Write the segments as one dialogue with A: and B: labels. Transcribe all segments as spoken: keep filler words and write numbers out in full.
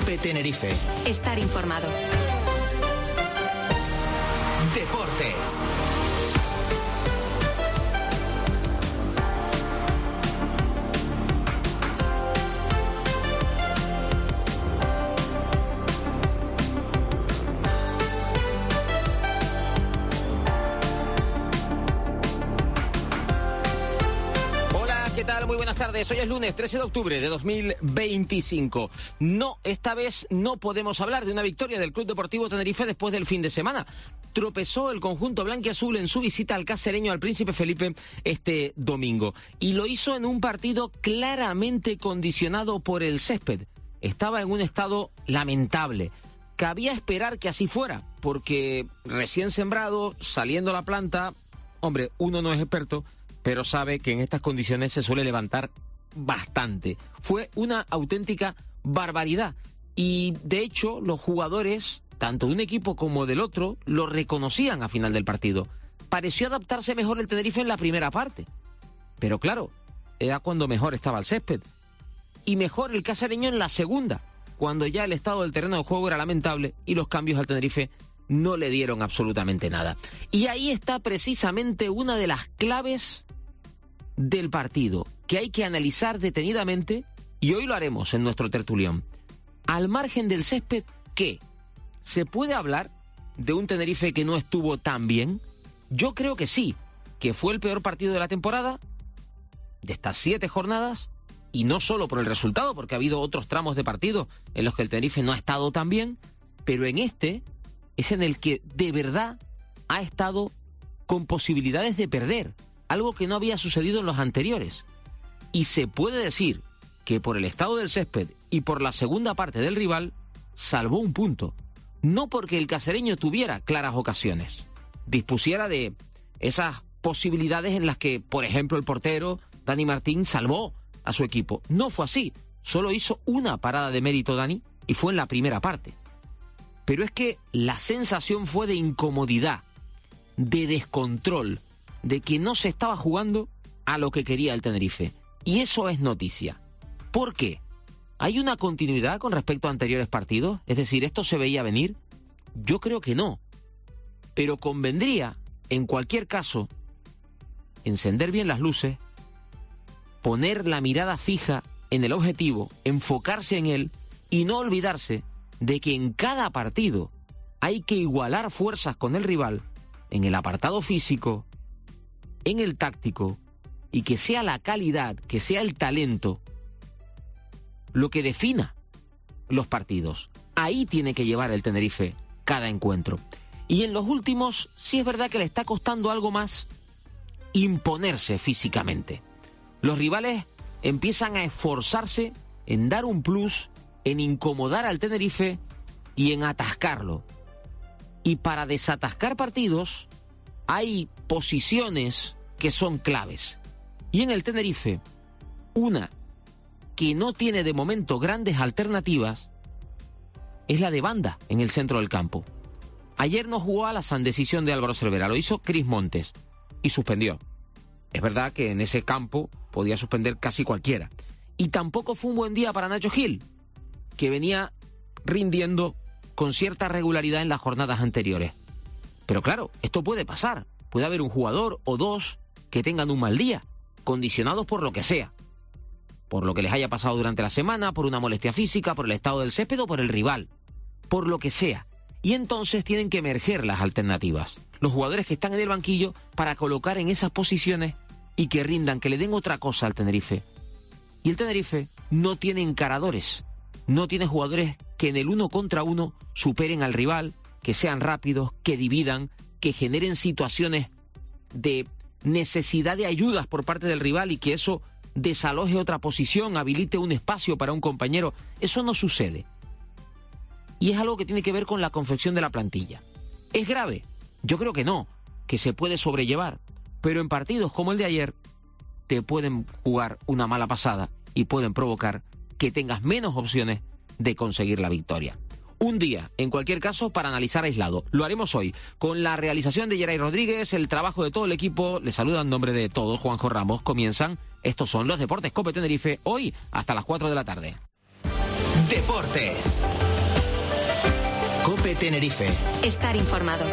A: COPE Tenerife.
B: Estar informado.
A: Deportes.
C: Muy buenas tardes, hoy es lunes trece de octubre de dos mil veinticinco. No, esta vez no podemos hablar de una victoria del Club Deportivo Tenerife después del fin de semana. Tropezó el conjunto blanquiazul en su visita al cacereño al Príncipe Felipe este domingo. Y lo hizo en un partido claramente condicionado por el césped. Estaba en un estado lamentable. Cabía esperar que así fuera, porque recién sembrado, saliendo la planta, hombre, uno no es experto, pero sabe que en estas condiciones se suele levantar bastante. Fue una auténtica barbaridad. Y, de hecho, los jugadores, tanto de un equipo como del otro, lo reconocían a final del partido. Pareció adaptarse mejor el Tenerife en la primera parte. Pero, claro, era cuando mejor estaba el césped. Y mejor el cacereño en la segunda, cuando ya el estado del terreno de juego era lamentable y los cambios al Tenerife no le dieron absolutamente nada. Y ahí está precisamente una de las claves del partido, que hay que analizar detenidamente, y hoy lo haremos en nuestro tertulión. Al margen del césped, ¿qué? ¿Se puede hablar de un Tenerife que no estuvo tan bien? Yo creo que sí, que fue el peor partido de la temporada, de estas siete jornadas, y no solo por el resultado, porque ha habido otros tramos de partido en los que el Tenerife no ha estado tan bien, pero en este es en el que de verdad ha estado con posibilidades de perder, algo que no había sucedido en los anteriores. Y se puede decir que por el estado del césped y por la segunda parte del rival, salvó un punto. No porque el cacereño tuviera claras ocasiones, dispusiera de esas posibilidades en las que, por ejemplo, el portero, Dani Martín, salvó a su equipo. No fue así. Solo hizo una parada de mérito Dani, y fue en la primera parte. Pero es que la sensación fue de incomodidad, de descontrol, de que no se estaba jugando a lo que quería el Tenerife. Y eso es noticia. ¿Por qué? ¿Hay una continuidad con respecto a anteriores partidos? Es decir, ¿esto se veía venir? Yo creo que no. Pero convendría, en cualquier caso, encender bien las luces, poner la mirada fija en el objetivo, enfocarse en él y no olvidarse de que en cada partido hay que igualar fuerzas con el rival en el apartado físico, en el táctico, y que sea la calidad, que sea el talento lo que defina los partidos. Ahí tiene que llevar el Tenerife cada encuentro. Y en los últimos sí es verdad que le está costando algo más imponerse físicamente. Los rivales empiezan a esforzarse en dar un plus, en incomodar al Tenerife y en atascarlo. Y para desatascar partidos hay posiciones que son claves. Y en el Tenerife, una que no tiene de momento grandes alternativas es la de banda en el centro del campo. Ayer no jugó a la san decisión de Álvaro Cervera, lo hizo Cris Montes y suspendió. Es verdad que en ese campo podía suspender casi cualquiera. Y tampoco fue un buen día para Nacho Gil, que venía rindiendo con cierta regularidad en las jornadas anteriores. Pero claro, esto puede pasar. Puede haber un jugador o dos que tengan un mal día, condicionados por lo que sea. Por lo que les haya pasado durante la semana, por una molestia física, por el estado del césped o por el rival. Por lo que sea. Y entonces tienen que emerger las alternativas. Los jugadores que están en el banquillo para colocar en esas posiciones y que rindan, que le den otra cosa al Tenerife. Y el Tenerife no tiene encaradores. No tiene jugadores que en el uno contra uno superen al rival, que sean rápidos, que dividan, que generen situaciones de necesidad de ayudas por parte del rival y que eso desaloje otra posición, habilite un espacio para un compañero. Eso no sucede. Y es algo que tiene que ver con la confección de la plantilla. ¿Es grave? Yo creo que no, que se puede sobrellevar. Pero en partidos como el de ayer, te pueden jugar una mala pasada y pueden provocar que tengas menos opciones de conseguir la victoria. Un día, en cualquier caso, para analizar aislado. Lo haremos hoy, con la realización de Geray Rodríguez, el trabajo de todo el equipo. Les saluda en nombre de todos, Juanjo Ramos. Comienzan, estos son los Deportes COPE Tenerife, hoy hasta las cuatro de la tarde.
A: Deportes. COPE Tenerife.
B: Estar informado.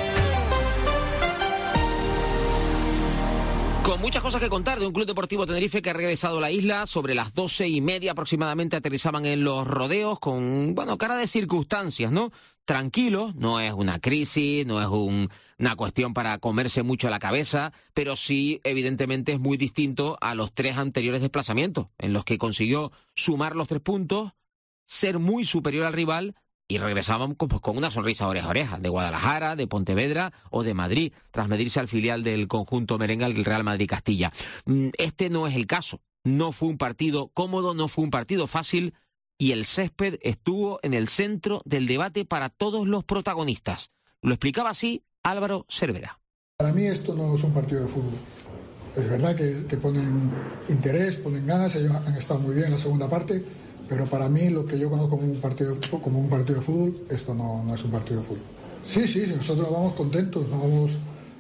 C: Con muchas cosas que contar de un Club Deportivo Tenerife que ha regresado a la isla. Sobre las doce y media aproximadamente aterrizaban en Los Rodeos con, bueno, cara de circunstancias, ¿no? Tranquilos, no es una crisis, no es un, una cuestión para comerse mucho la cabeza, pero sí, evidentemente, es muy distinto a los tres anteriores desplazamientos, en los que consiguió sumar los tres puntos, ser muy superior al rival, y regresaban con, pues, con una sonrisa oreja a oreja, de Guadalajara, de Pontevedra o de Madrid, tras medirse al filial del conjunto merengue, el Real Madrid Castilla. Este no es el caso. No fue un partido cómodo, no fue un partido fácil, y el césped estuvo en el centro del debate para todos los protagonistas. Lo explicaba así Álvaro Cervera.
D: Para mí esto no es un partido de fútbol. Es verdad que, que ponen interés, ponen ganas, ellos han estado muy bien en la segunda parte, pero para mí lo que yo conozco como un partido, como un partido de fútbol, esto no, no es un partido de fútbol. Sí, sí, nosotros vamos contentos, no vamos,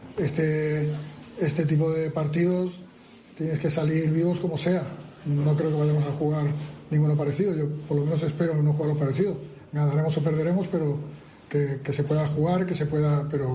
D: este, este tipo de partidos tienes que salir vivos como sea. No creo que vayamos a jugar ninguno parecido, yo por lo menos espero no jugar lo parecido. Ganaremos o perderemos, pero que, que se pueda jugar, que se pueda, pero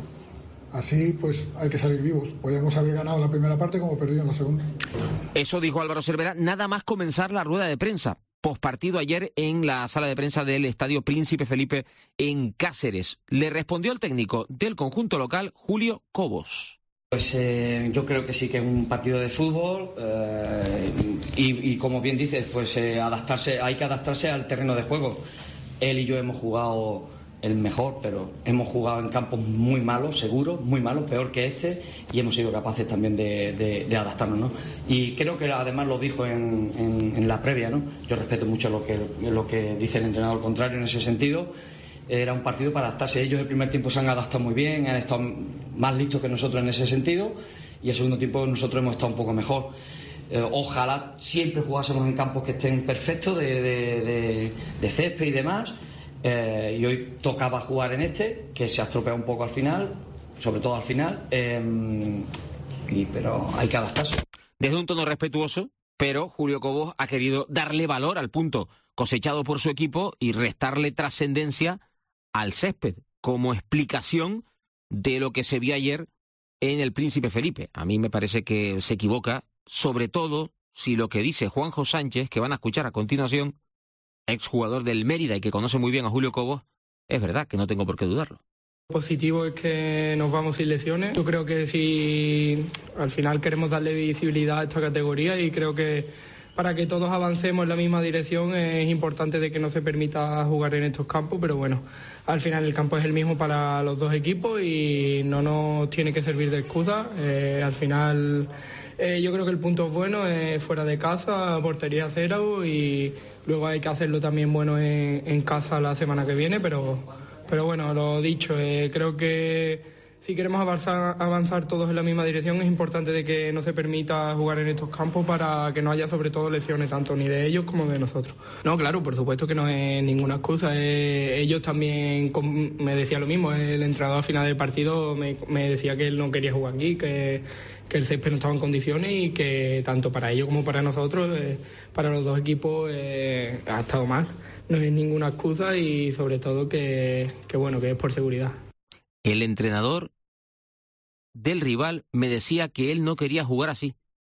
D: así pues hay que salir vivos. Podríamos haber ganado la primera parte como perdido en la segunda.
C: Eso dijo Álvaro Cervera nada más comenzar la rueda de prensa pospartido ayer en la sala de prensa del Estadio Príncipe Felipe en Cáceres. Le respondió el técnico del conjunto local, Julio Cobos.
E: Pues eh, yo creo que sí que es un partido de fútbol eh, y, y como bien dices, pues eh, adaptarse, hay que adaptarse al terreno de juego. Él y yo hemos jugado el mejor, pero hemos jugado en campos muy malos, seguro, muy malos, peor que este, y hemos sido capaces también de, de, de adaptarnos, ¿no? Y creo que además lo dijo en, en, en la previa, ¿no? Yo respeto mucho lo que, lo que dice el entrenador contrario en ese sentido. Era un partido para adaptarse. Ellos el primer tiempo se han adaptado muy bien, han estado más listos que nosotros en ese sentido, y el segundo tiempo nosotros hemos estado un poco mejor. Eh, ojalá siempre jugásemos en campos que estén perfectos de, de, de, de césped y demás. Eh, y hoy tocaba jugar en este, que se ha estropeado un poco al final, sobre todo al final, eh, y, pero hay que adaptarse.
C: Desde un tono respetuoso, pero Julio Cobos ha querido darle valor al punto cosechado por su equipo y restarle trascendencia al césped, como explicación de lo que se vio ayer en el Príncipe Felipe. A mí me parece que se equivoca, sobre todo si lo que dice Juanjo Sánchez, que van a escuchar a continuación, exjugador del Mérida y que conoce muy bien a Julio Cobos, es verdad que no tengo por qué dudarlo.
F: Positivo es que nos vamos sin lesiones. Yo creo que si al final queremos darle visibilidad a esta categoría, y creo que para que todos avancemos en la misma dirección es importante de que no se permita jugar en estos campos, pero bueno, al final el campo es el mismo para los dos equipos y no nos tiene que servir de excusa. Eh, al final eh, yo creo que el punto es bueno, es fuera de casa, portería cero, y luego hay que hacerlo también bueno en, en casa la semana que viene, pero, pero bueno, lo dicho, eh, creo que si queremos avanzar, avanzar todos en la misma dirección, es importante de que no se permita jugar en estos campos para que no haya sobre todo lesiones tanto ni de ellos como de nosotros. No, claro, por supuesto que no es ninguna excusa. Eh, ellos también me decían lo mismo. El entrenador al final del partido me, me decía que él no quería jugar aquí, que, que el césped no estaba en condiciones y que tanto para ellos como para nosotros, eh, para los dos equipos, eh, ha estado mal. No es ninguna excusa y sobre todo que, que bueno, que es por seguridad.
C: El entrenador del rival me decía que él no quería jugar así,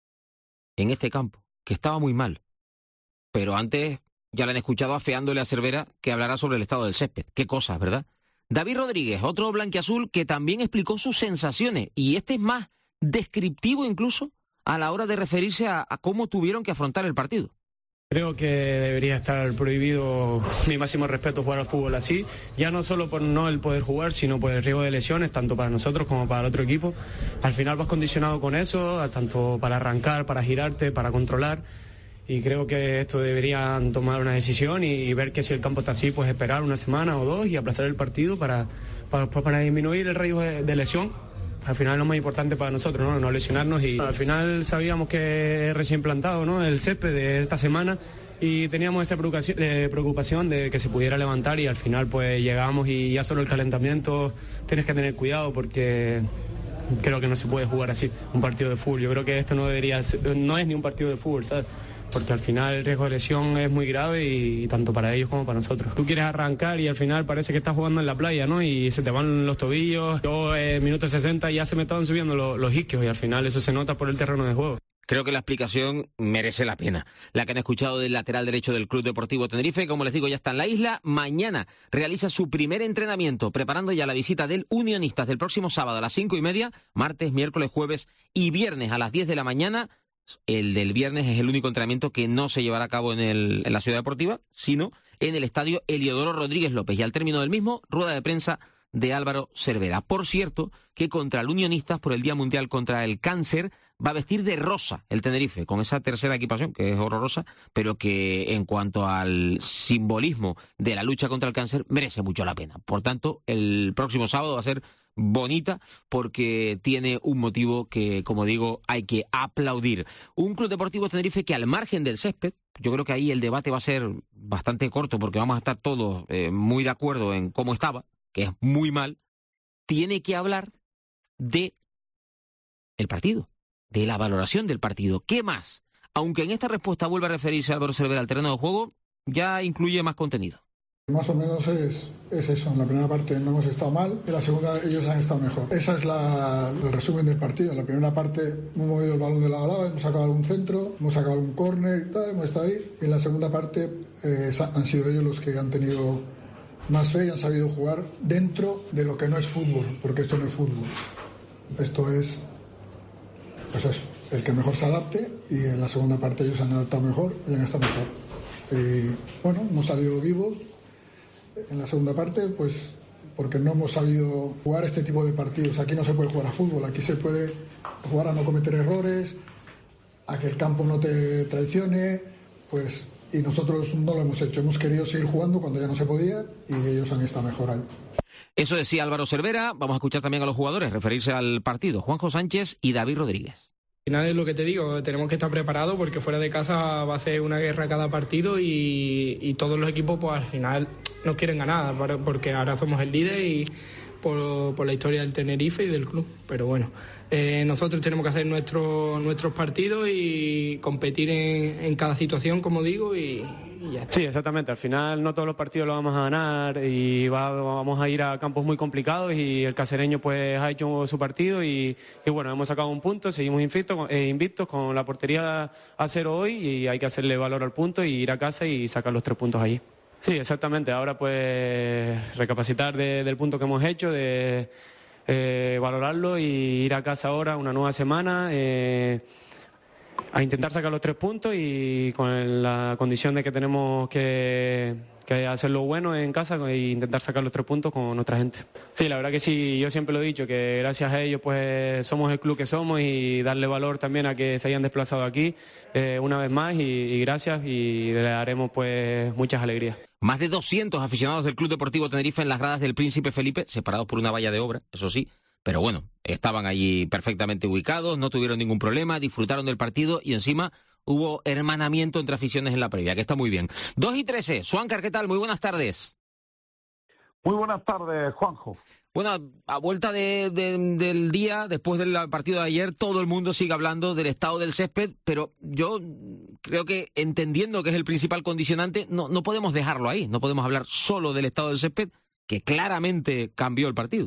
C: en este campo, que estaba muy mal. Pero antes ya le han escuchado afeándole a Cervera que hablará sobre el estado del césped. Qué cosas, ¿verdad? David Rodríguez, otro blanquiazul que también explicó sus sensaciones, y este es más descriptivo incluso a la hora de referirse a, a cómo tuvieron que afrontar el partido.
G: Creo que debería estar prohibido, mi máximo respeto, jugar al fútbol así, ya no solo por no el poder jugar, sino por el riesgo de lesiones, tanto para nosotros como para el otro equipo. Al final vas condicionado con eso, tanto para arrancar, para girarte, para controlar, y creo que esto deberían tomar una decisión y, y ver que si el campo está así, pues esperar una semana o dos y aplazar el partido para, para, para disminuir el riesgo de, de lesión. Al final lo más importante para nosotros, ¿no? No lesionarnos, y al final sabíamos que es recién plantado, ¿no? El césped de esta semana, y teníamos esa preocupación, eh, preocupación de que se pudiera levantar, y al final pues llegamos y ya solo el calentamiento tienes que tener cuidado porque creo que no se puede jugar así un partido de fútbol. Yo creo que esto no debería ser, no es ni un partido de fútbol, ¿sabes? porque al final el riesgo de lesión es muy grave y, y tanto para ellos como para nosotros. Tú quieres arrancar y al final parece que estás jugando en la playa, ¿no? Y se te van los tobillos. Yo en minuto sesenta ya se me estaban subiendo los, los isquios y al final eso se nota por el terreno de juego.
C: Creo que la explicación merece la pena. La que han escuchado del lateral derecho del Club Deportivo Tenerife, como les digo, ya está en la isla. Mañana realiza su primer entrenamiento, preparando ya la visita del Unionistas del próximo sábado a las cinco y media, martes, miércoles, jueves y viernes a las diez de la mañana. El del viernes es el único entrenamiento que no se llevará a cabo en, el, en la Ciudad Deportiva, sino en el estadio Heliodoro Rodríguez López. Y al término del mismo, rueda de prensa de Álvaro Cervera. Por cierto, que contra el Unionistas, por el Día Mundial contra el Cáncer, va a vestir de rosa el Tenerife, con esa tercera equipación, que es horrorosa, pero que en cuanto al simbolismo de la lucha contra el cáncer, merece mucho la pena. Por tanto, el próximo sábado va a ser bonita, porque tiene un motivo que, como digo, hay que aplaudir. Un Club Deportivo Tenerife que, al margen del césped, yo creo que ahí el debate va a ser bastante corto, porque vamos a estar todos eh, muy de acuerdo en cómo estaba, que es muy mal, tiene que hablar de el partido, de la valoración del partido. ¿Qué más? Aunque en esta respuesta vuelve a referirse Álvaro Cervera al terreno de juego, ya incluye más contenido.
D: Más o menos es, es eso. En la primera parte no hemos estado mal, en la segunda ellos han estado mejor. Esa es la, el resumen del partido. En la primera parte hemos movido el balón de lado a lado, hemos sacado algún centro, hemos sacado un córner y tal, hemos estado ahí. Y en la segunda parte eh, han sido ellos los que han tenido más fe y han sabido jugar dentro de lo que no es fútbol, porque esto no es fútbol. Esto es, pues eso, el que mejor se adapte, y en la segunda parte ellos se han adaptado mejor y han estado mejor. Y bueno, hemos salido vivos en la segunda parte, pues porque no hemos sabido jugar este tipo de partidos. Aquí no se puede jugar a fútbol, aquí se puede jugar a no cometer errores, a que el campo no te traicione, pues, y nosotros no lo hemos hecho. Hemos querido seguir jugando cuando ya no se podía y ellos han estado mejor ahí.
C: Eso decía Álvaro Cervera. Vamos a escuchar también a los jugadores referirse al partido. Juanjo Sánchez y David Rodríguez.
F: Al final es lo que te digo, tenemos que estar preparados porque fuera de casa va a ser una guerra cada partido y, y todos los equipos pues al final nos quieren ganar porque ahora somos el líder y por, por la historia del Tenerife y del club. Pero bueno, eh, nosotros tenemos que hacer nuestro, nuestros partidos y competir en, en cada situación, como digo, y, y ya está.
G: Sí, exactamente. Al final no todos los partidos los vamos a ganar y va, vamos a ir a campos muy complicados y el cacereño pues ha hecho su partido y, y bueno, hemos sacado un punto, seguimos invictos, eh, invictos con la portería a cero hoy y hay que hacerle valor al punto y ir a casa y sacar los tres puntos allí. Sí, exactamente. Ahora pues recapacitar de, del punto que hemos hecho, de eh, valorarlo y ir a casa ahora una nueva semana, eh, a intentar sacar los tres puntos y con la condición de que tenemos que, que hacerlo bueno en casa e intentar sacar los tres puntos con nuestra gente. Sí, la verdad que sí, yo siempre lo he dicho, que gracias a ellos pues somos el club que somos y darle valor también a que se hayan desplazado aquí eh, una vez más y, y gracias y le daremos pues muchas alegrías.
C: Más de doscientos aficionados del Club Deportivo Tenerife en las gradas del Príncipe Felipe, separados por una valla de obra, eso sí, pero bueno, estaban allí perfectamente ubicados, no tuvieron ningún problema, disfrutaron del partido y encima hubo hermanamiento entre aficiones en la previa, que está muy bien. dos y trece, Suáncar, ¿qué tal? Muy buenas tardes.
B: Muy buenas tardes, Juanjo.
C: Bueno, a vuelta de, de, del día, después del partido de ayer, todo el mundo sigue hablando del estado del césped, pero yo creo que, entendiendo que es el principal condicionante, no, no podemos dejarlo ahí, no podemos hablar solo del estado del césped, que claramente cambió el partido.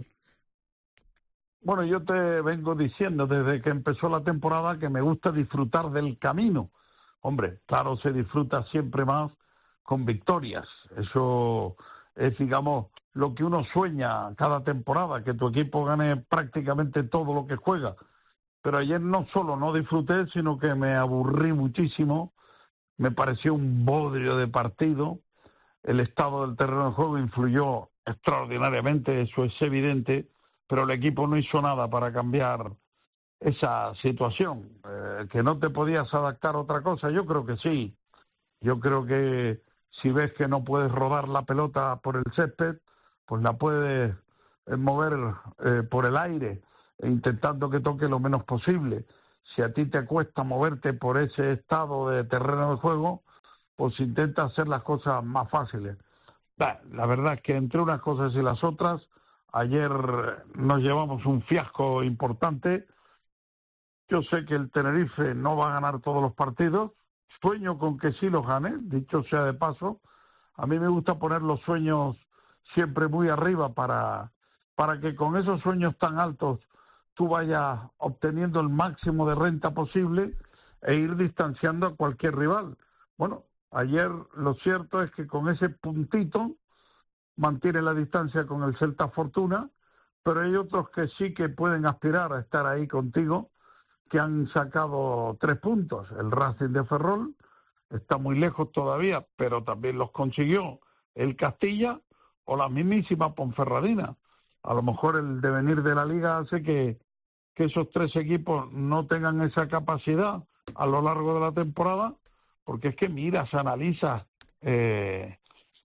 B: Bueno, yo te vengo diciendo desde que empezó la temporada que me gusta disfrutar del camino. Hombre, claro, se disfruta siempre más con victorias. Eso es, digamos, lo que uno sueña cada temporada, que tu equipo gane prácticamente todo lo que juega. Pero ayer no solo no disfruté, sino que me aburrí muchísimo. Me pareció un bodrio de partido. El estado del terreno de juego influyó extraordinariamente, eso es evidente, pero el equipo no hizo nada para cambiar esa situación. Eh, que no te podías adaptar a otra cosa, yo creo que sí. Yo creo que si ves que no puedes rodar la pelota por el césped, pues la puedes mover eh, por el aire, intentando que toque lo menos posible. Si a ti te cuesta moverte por ese estado de terreno de juego, pues intenta hacer las cosas más fáciles. Bah, la verdad es que entre unas cosas y las otras, ayer nos llevamos un fiasco importante. Yo sé que el Tenerife no va a ganar todos los partidos, sueño con que sí los gane, dicho sea de paso. A mí me gusta poner los sueños siempre muy arriba para, para que con esos sueños tan altos tú vayas obteniendo el máximo de renta posible e ir distanciando a cualquier rival. Bueno, ayer lo cierto es que con ese puntito mantiene la distancia con el Celta Fortuna, pero hay otros que sí que pueden aspirar a estar ahí contigo, que han sacado tres puntos. El Racing de Ferrol está muy lejos todavía, pero también los consiguió el Castilla o la mismísima Ponferradina. A lo mejor el devenir de la Liga hace que, que esos tres equipos no tengan esa capacidad a lo largo de la temporada, porque es que miras, analizas, eh,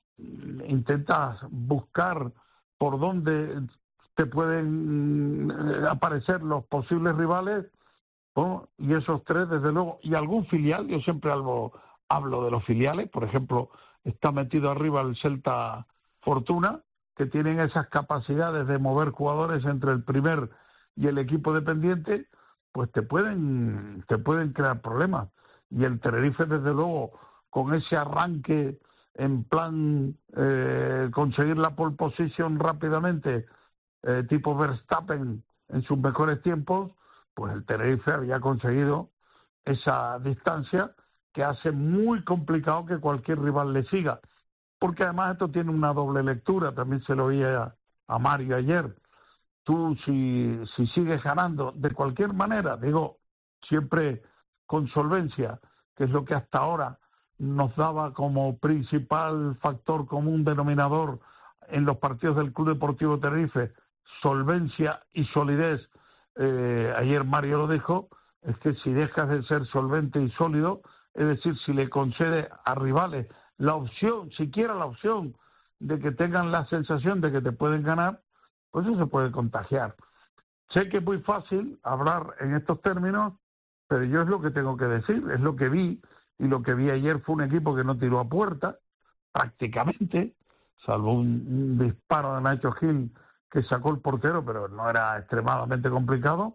B: intentas buscar por dónde te pueden aparecer los posibles rivales, ¿no? Y esos tres, desde luego, y algún filial. Yo siempre hablo, hablo de los filiales. Por ejemplo, está metido arriba el Celta Fortuna, que tienen esas capacidades de mover jugadores entre el primer y el equipo dependiente, pues te pueden, te pueden crear problemas. Y el Tenerife, desde luego, con ese arranque en plan eh, conseguir la pole position rápidamente, eh, tipo Verstappen en sus mejores tiempos, pues el Tenerife había conseguido esa distancia que hace muy complicado que cualquier rival le siga. Porque además esto tiene una doble lectura, también se lo oía a Mario ayer. Tú, si, si sigues ganando de cualquier manera, digo, siempre con solvencia, que es lo que hasta ahora nos daba como principal factor común denominador en los partidos del Club Deportivo Tenerife, solvencia y solidez. Eh, ayer Mario lo dijo, es que si dejas de ser solvente y sólido, es decir, si le concede a rivales la opción, siquiera la opción de que tengan la sensación de que te pueden ganar, pues eso se puede contagiar. Sé que es muy fácil hablar en estos términos, pero yo es lo que tengo que decir, es lo que vi, y lo que vi ayer fue un equipo que no tiró a puerta, prácticamente, salvo un, un disparo de Nacho Gil que sacó el portero, pero no era extremadamente complicado,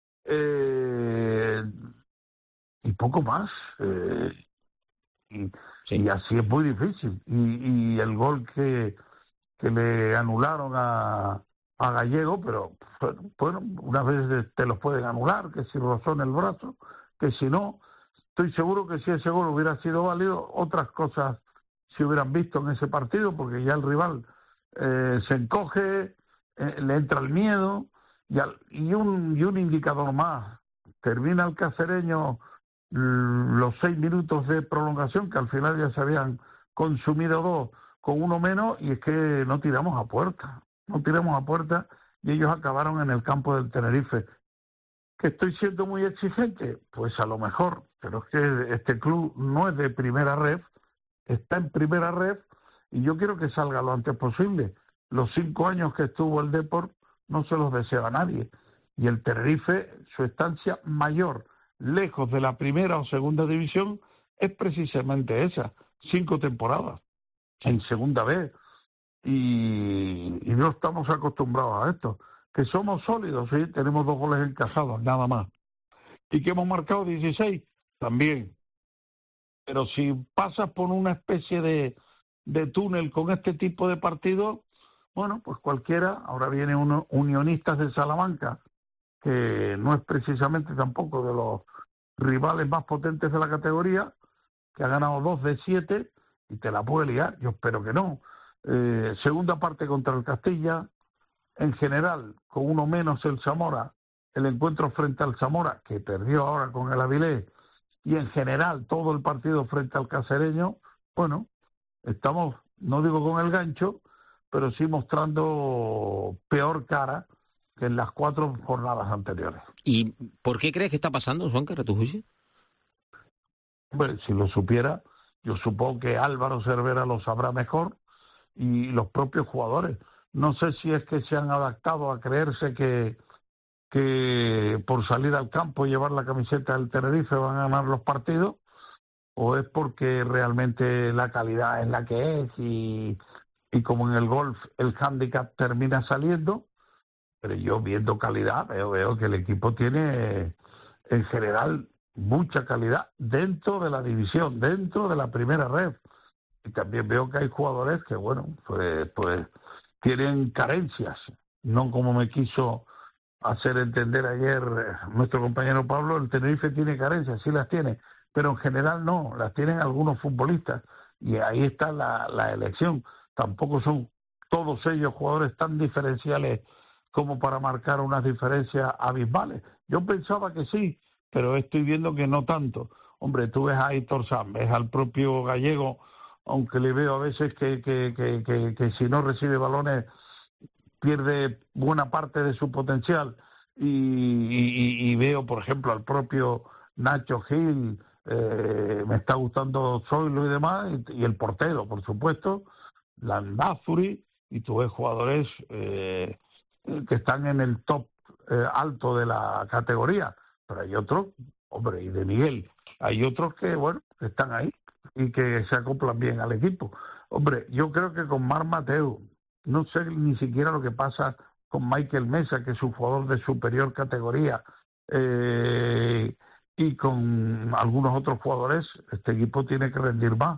B: eh, y poco más. Eh, y, sí. y así es muy difícil. Y, y el gol que, que le anularon a, a Gallego, pero bueno, unas veces te los pueden anular, que si rozó en el brazo, que si no, estoy seguro que si ese gol hubiera sido válido, otras cosas se hubieran visto en ese partido, porque ya el rival eh, se encoge, eh, le entra el miedo, y, al, y, un, y un indicador más. Termina el cacereño los seis minutos de prolongación, que al final ya se habían consumido dos con uno menos, y es que no tiramos a puerta, no tiramos a puerta, y ellos acabaron en el campo del Tenerife. ¿Que estoy siendo muy exigente? Pues a lo mejor, pero es que este club no es de primera ref, está en primera ref, y yo quiero que salga lo antes posible. Los cinco años que estuvo el Depor no se los desea a nadie, y el Tenerife, su estancia mayor, lejos de la primera o segunda división, es precisamente esa, cinco temporadas en segunda vez, y, y no estamos acostumbrados a esto. Que somos sólidos, sí, tenemos dos goles encajados, nada más, y que hemos marcado dieciséis, también. Pero si pasas por una especie de, de túnel con este tipo de partidos, bueno, pues cualquiera. Ahora viene uno, Unionistas de Salamanca, que no es precisamente tampoco de los rivales más potentes de la categoría, que ha ganado dos de siete y te la puede liar. Yo espero que no. Eh, segunda parte contra el Castilla. En general, con uno menos el Zamora, el encuentro frente al Zamora, que perdió ahora con el Avilés, y en general todo el partido frente al Cacereño, bueno, estamos, no digo con el gancho, pero sí mostrando peor cara que en las cuatro jornadas anteriores.
C: ¿Y por qué crees que está pasando, Juancar, a tu juicio?
B: Bueno, si lo supiera, yo supongo que Álvaro Cervera lo sabrá mejor, y los propios jugadores. No sé si es que se han adaptado a creerse que, que por salir al campo y llevar la camiseta del Tenerife van a ganar los partidos, o es porque realmente la calidad es la que es, y, y como en el golf el hándicap termina saliendo. Pero yo, viendo calidad, veo, veo que el equipo tiene, en general, mucha calidad dentro de la división, dentro de la primera red. Y también veo que hay jugadores que, bueno, pues, pues tienen carencias, no como me quiso hacer entender ayer nuestro compañero Pablo. El Tenerife tiene carencias, sí las tiene, pero en general no, las tienen algunos futbolistas, y ahí está la, la elección. Tampoco son todos ellos jugadores tan diferenciales como para marcar unas diferencias abismales. Yo pensaba que sí, pero estoy viendo que no tanto. Hombre, tú ves a Aitor San, ves al propio Gallego, aunque le veo a veces que, que, que, que, que si no recibe balones pierde buena parte de su potencial, y, y, y veo, por ejemplo, al propio Nacho Gil, eh, me está gustando Zoilo y demás, y, y el portero, por supuesto, Landázuri, y tú ves jugadores eh, que están en el top eh, alto de la categoría, pero hay otros, hombre, y de Miguel, hay otros que, bueno, que están ahí y que se acoplan bien al equipo. Hombre, yo creo que con Marc Mateu, no sé ni siquiera lo que pasa con Michael Mesa, que es un jugador de superior categoría, eh, y con algunos otros jugadores, este equipo tiene que rendir más.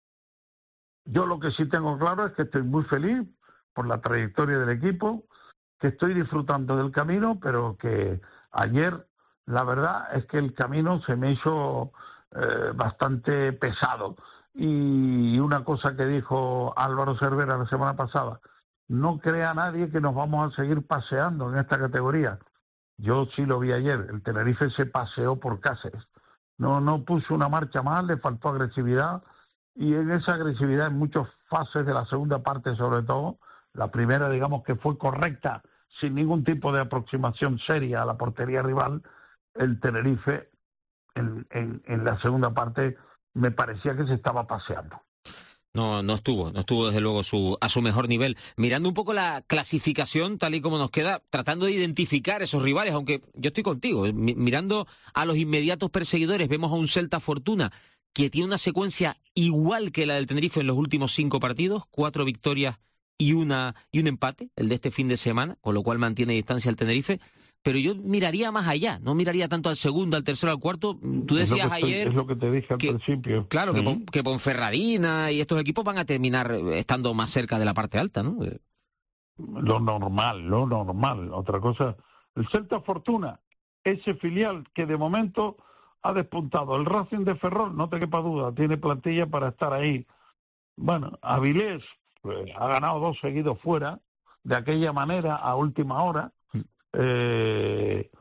B: Yo lo que sí tengo claro es que estoy muy feliz por la trayectoria del equipo, que estoy disfrutando del camino, pero que ayer la verdad es que el camino se me hizo eh, bastante pesado. Y una cosa que dijo Álvaro Cervera la semana pasada: no crea nadie que nos vamos a seguir paseando en esta categoría. Yo sí lo vi ayer, el Tenerife se paseó por Cáceres. No, no puso una marcha más, le faltó agresividad, y en esa agresividad, en muchas fases de la segunda parte sobre todo, la primera digamos que fue correcta, sin ningún tipo de aproximación seria a la portería rival, el Tenerife en, en, en la segunda parte me parecía que se estaba paseando.
C: No, no estuvo, no estuvo desde luego su, a su mejor nivel. Mirando un poco la clasificación tal y como nos queda, tratando de identificar esos rivales, aunque yo estoy contigo, mirando a los inmediatos perseguidores, vemos a un Celta Fortuna que tiene una secuencia igual que la del Tenerife en los últimos cinco partidos, cuatro victorias y una y un empate, el de este fin de semana, con lo cual mantiene distancia al Tenerife. Pero yo miraría más allá, no miraría tanto al segundo, al tercero, al cuarto. Tú decías
B: es estoy,
C: ayer...
B: Es lo que te dije al
C: que,
B: principio.
C: Claro, que, uh-huh. que Ponferradina y estos equipos van a terminar estando más cerca de la parte alta, ¿no?
B: Lo normal, lo normal. Otra cosa, el Celta Fortuna, ese filial que de momento ha despuntado. El Racing de Ferrol, no te quepa duda, tiene plantilla para estar ahí. Bueno, Avilés pues, ha ganado dos seguidos fuera, de aquella manera, a última hora. Eh,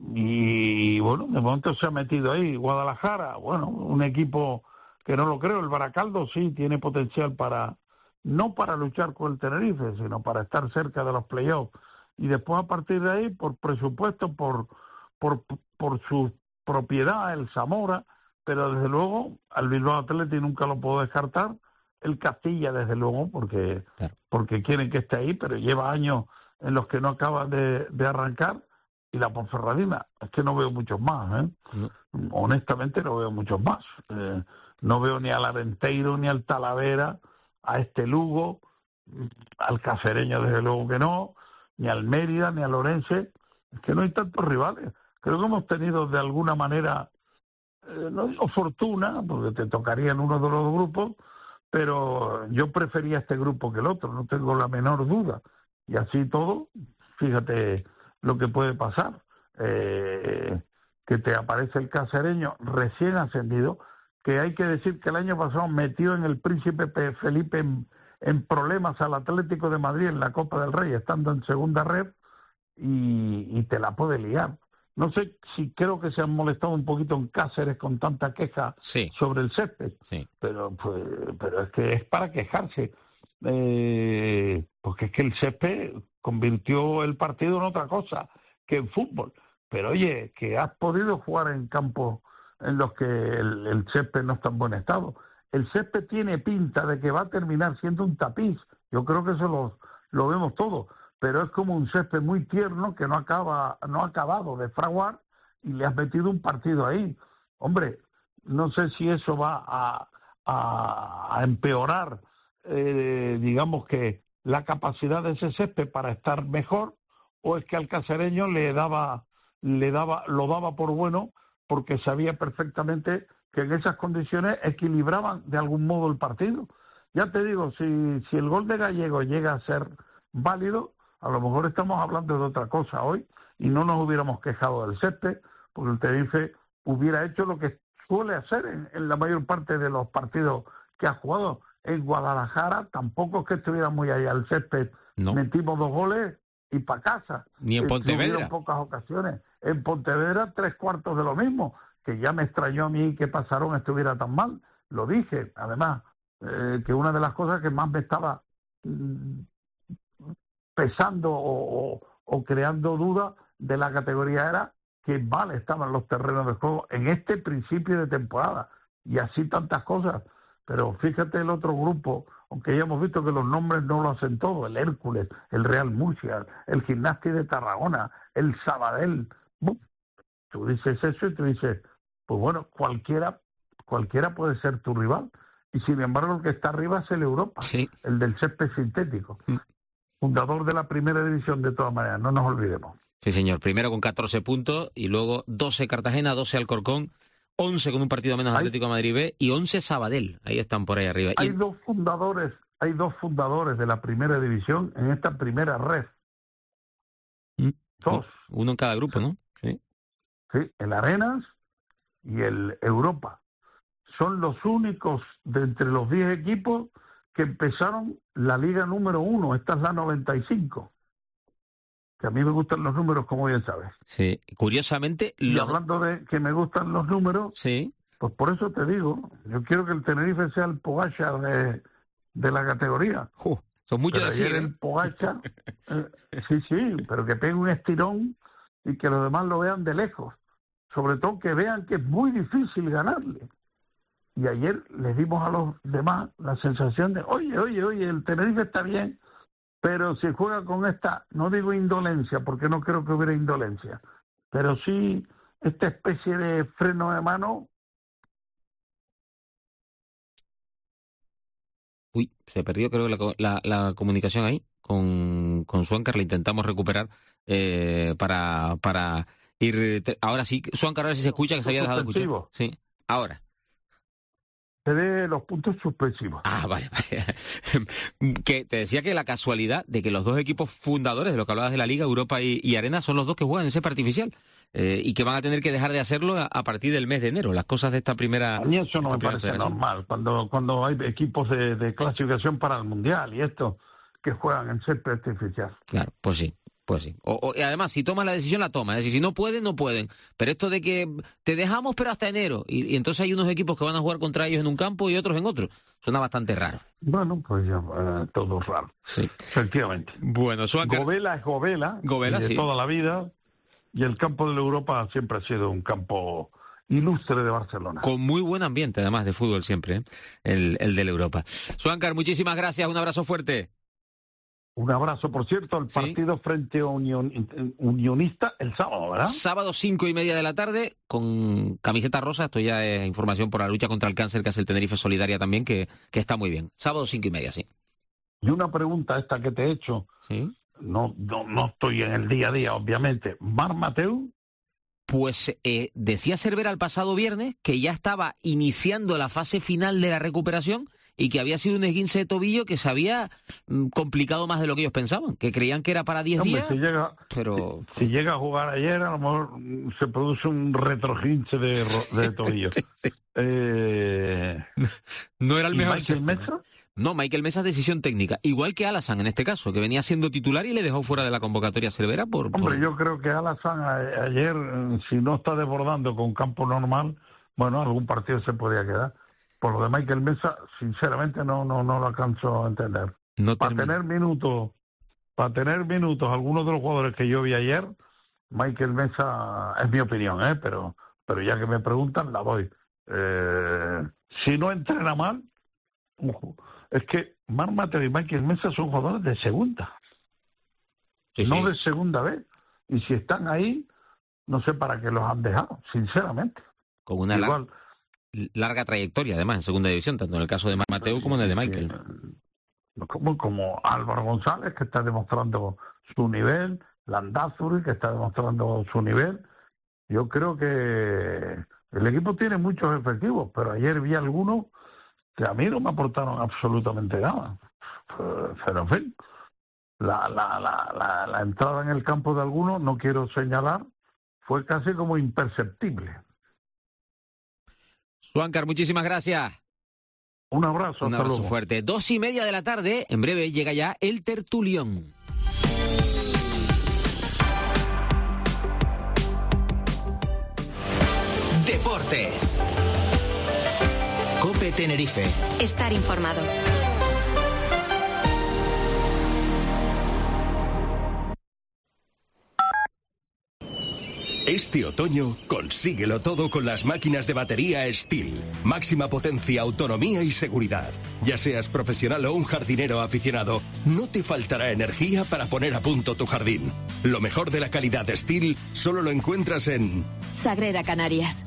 B: y bueno, de momento se ha metido ahí. Guadalajara, bueno, un equipo que no lo creo. El Baracaldo sí tiene potencial para, no para luchar con el Tenerife, sino para estar cerca de los playoffs. Y después, a partir de ahí, por presupuesto, por por por su propiedad, el Zamora, pero desde luego al Bilbao Athletic nunca lo puedo descartar. El Castilla, desde luego, porque claro. porque quieren que esté ahí, pero lleva años en los que no acaba de, de arrancar. Y la Ponferradina, es que no veo muchos más, ¿eh? No. Honestamente no veo muchos más. Eh, no veo ni al Arenteiro, ni al Talavera, a este Lugo, al Cacereño desde luego que no, ni al Mérida, ni al Orense. Es que no hay tantos rivales. Creo que hemos tenido de alguna manera, eh, no digo fortuna, porque te tocaría en uno de los grupos, pero yo prefería este grupo que el otro, no tengo la menor duda. Y así todo, fíjate lo que puede pasar, eh, que te aparece el Cacereño recién ascendido, que hay que decir que el año pasado metió en el Príncipe Felipe en, en problemas al Atlético de Madrid en la Copa del Rey, estando en segunda red, y, y te la puede liar. No sé si creo que se han molestado un poquito en Cáceres con tanta queja sí. sobre el césped, sí. pero pues, pero es que es para quejarse. Eh, porque es que el césped convirtió el partido en otra cosa que en fútbol. Pero oye, que has podido jugar en campos en los que el, el césped no está en buen estado. El césped tiene pinta de que va a terminar siendo un tapiz. Yo creo que eso lo, lo vemos todos. Pero es como un césped muy tierno que no acaba, no ha acabado de fraguar, y le has metido un partido ahí. Hombre, no sé si eso va a, a, a empeorar Eh, digamos que la capacidad de ese césped para estar mejor, o es que al cacereño le daba le daba lo daba por bueno porque sabía perfectamente que en esas condiciones equilibraban de algún modo el partido. Ya te digo, si, si el gol de Gallego llega a ser válido, a lo mejor estamos hablando de otra cosa hoy y no nos hubiéramos quejado del césped, porque el Tenerife hubiera hecho lo que suele hacer en, en la mayor parte de los partidos que ha jugado. En Guadalajara tampoco es que estuviera muy allá el césped. No. Metimos dos goles y para casa.
C: Ni en Pontevedra.
B: En pocas ocasiones. En Pontevedra tres cuartos de lo mismo, que ya me extrañó a mí que Pasarón estuviera tan mal. Lo dije, además, eh, que una de las cosas que más me estaba mm, pesando o, o, o creando dudas de la categoría era que mal estaban los terrenos de juego en este principio de temporada. Y así tantas cosas. Pero fíjate el otro grupo, aunque ya hemos visto que los nombres no lo hacen todo, el Hércules, el Real Murcia, el Gimnàstic de Tarragona, el Sabadell. Tú dices eso y tú dices, pues bueno, cualquiera cualquiera puede ser tu rival. Y sin embargo el que está arriba es el Europa, sí. El del césped sintético. Sí. Fundador de la primera división de todas maneras, no nos olvidemos.
C: Sí, señor. Primero con catorce puntos y luego doce Cartagena, doce Alcorcón, once con un partido menos Atlético de Madrid B y once Sabadell. Ahí están por ahí arriba.
B: Hay
C: y...
B: dos fundadores, hay dos fundadores de la primera división en esta primera red.
C: Mm.
B: Dos.
C: Uno en cada grupo, ¿no? Sí.
B: Sí, el Arenas y el Europa. Son los únicos de entre los diez equipos que empezaron la liga número uno. Esta es la noventa y cinco. Que a mí me gustan los números, como bien sabes.
C: Sí, curiosamente...
B: Y
C: los...
B: hablando de que me gustan los números,
C: sí.
B: Pues por eso te digo, yo quiero que el Tenerife sea el Pogacar de, de la categoría.
C: Uh, son muchos
B: decir,
C: decir, ¿eh?
B: El Pogacar, eh, sí, sí, pero que pegue un estirón y que los demás lo vean de lejos. Sobre todo que vean que es muy difícil ganarle. Y ayer les dimos a los demás la sensación de, oye, oye, oye, el Tenerife está bien, pero si juega con esta, no digo indolencia, porque no creo que hubiera indolencia, pero sí esta especie de freno de mano.
C: Uy, se perdió creo la, la, la comunicación ahí con, con Suáncar, la intentamos recuperar eh, para, para ir... Ahora sí, Suáncar, ahora sí se escucha, que se había dejado de escuchar. Sí, ahora.
B: Se ve los puntos suspensivos.
C: Ah, vale, vale. Que te decía que la casualidad de que los dos equipos fundadores de lo que hablabas de la Liga, Europa y, y Arena, son los dos que juegan en césped artificial eh, y que van a tener que dejar de hacerlo a, a partir del mes de enero. Las cosas de esta primera...
B: A mí eso no me parece normal. Cuando cuando hay equipos de, de clasificación para el Mundial y esto, que juegan en césped artificial.
C: Claro, pues sí. Pues sí. O, o, y además, si tomas la decisión, la tomas. Es decir, si no pueden, no pueden. Pero esto de que te dejamos, pero hasta enero. Y, y entonces hay unos equipos que van a jugar contra ellos en un campo y otros en otro. Suena bastante raro.
B: Bueno, pues ya, eh, todo raro.
C: Sí.
B: Efectivamente.
C: Bueno, Suáncar...
B: Gobela es Gobela.
C: Gobela,
B: de
C: sí.
B: toda la vida. Y el campo de la Europa siempre ha sido un campo ilustre de Barcelona.
C: Con muy buen ambiente, además, de fútbol siempre, ¿eh? el, el de la Europa. Suáncar, muchísimas gracias. Un abrazo fuerte.
B: Un abrazo, por cierto, al partido sí. frente a Unión, Unionista el sábado, ¿verdad?
C: Sábado, cinco y media de la tarde, con camiseta rosa. Esto ya es información por la lucha contra el cáncer que hace el Tenerife Solidaria también, que, que está muy bien. Sábado, cinco y media, sí.
B: Y una pregunta esta que te he hecho.
C: Sí.
B: No, no, no estoy en el día a día, obviamente. ¿Marc Mateu?
C: Pues eh, decía Cervera el pasado viernes que ya estaba iniciando la fase final de la recuperación y que había sido un esguince de tobillo que se había mm, complicado más de lo que ellos pensaban, que creían que era para diez días,
B: si llega,
C: pero...
B: Si, si llega a jugar ayer, a lo mejor se produce un retrogince de, de tobillo.
C: sí, sí.
B: Eh...
C: No era el mejor.
B: ¿Michael Mesa?
C: No, Michael Mesa, decisión técnica. Igual que Alassane en este caso, que venía siendo titular y le dejó fuera de la convocatoria Cervera por... por...
B: Hombre, yo creo que Alassane a, ayer, si no está desbordando con campo normal, bueno, algún partido se podía quedar. Por lo de Michael Mesa, sinceramente no no no lo alcanzo a entender.
C: No
B: para tener minutos, para tener minutos, algunos de los jugadores que yo vi ayer, Michael Mesa es mi opinión, ¿eh? pero pero ya que me preguntan, la doy. Eh, si no entrena mal, es que Marc Mateu y Michael Mesa son jugadores de segunda, sí, no sí. de segunda vez. Y si están ahí, no sé para qué los han dejado, sinceramente.
C: Con una Igual. La... larga trayectoria, además, en segunda división, tanto en el caso de Mateu como en el de Michael.
B: Como, como Álvaro González, que está demostrando su nivel, Landázuri, que está demostrando su nivel, Yo creo que el equipo tiene muchos efectivos, pero ayer vi algunos que a mí no me aportaron absolutamente nada. Pero en fin, la, la, la, la, la entrada en el campo de algunos, no quiero señalar, fue casi como imperceptible.
C: Suáncar, muchísimas gracias.
B: Un abrazo.
C: Un abrazo fuerte. Dos y media de la tarde, en breve llega ya el tertulión.
A: Deportes. COPE Tenerife.
H: Estar informado.
I: Este otoño, consíguelo todo con las máquinas de batería Stihl. Máxima potencia, autonomía y seguridad. Ya seas profesional o un jardinero aficionado, no te faltará energía para poner a punto tu jardín. Lo mejor de la calidad Stihl solo lo encuentras en
H: Sagrera Canarias.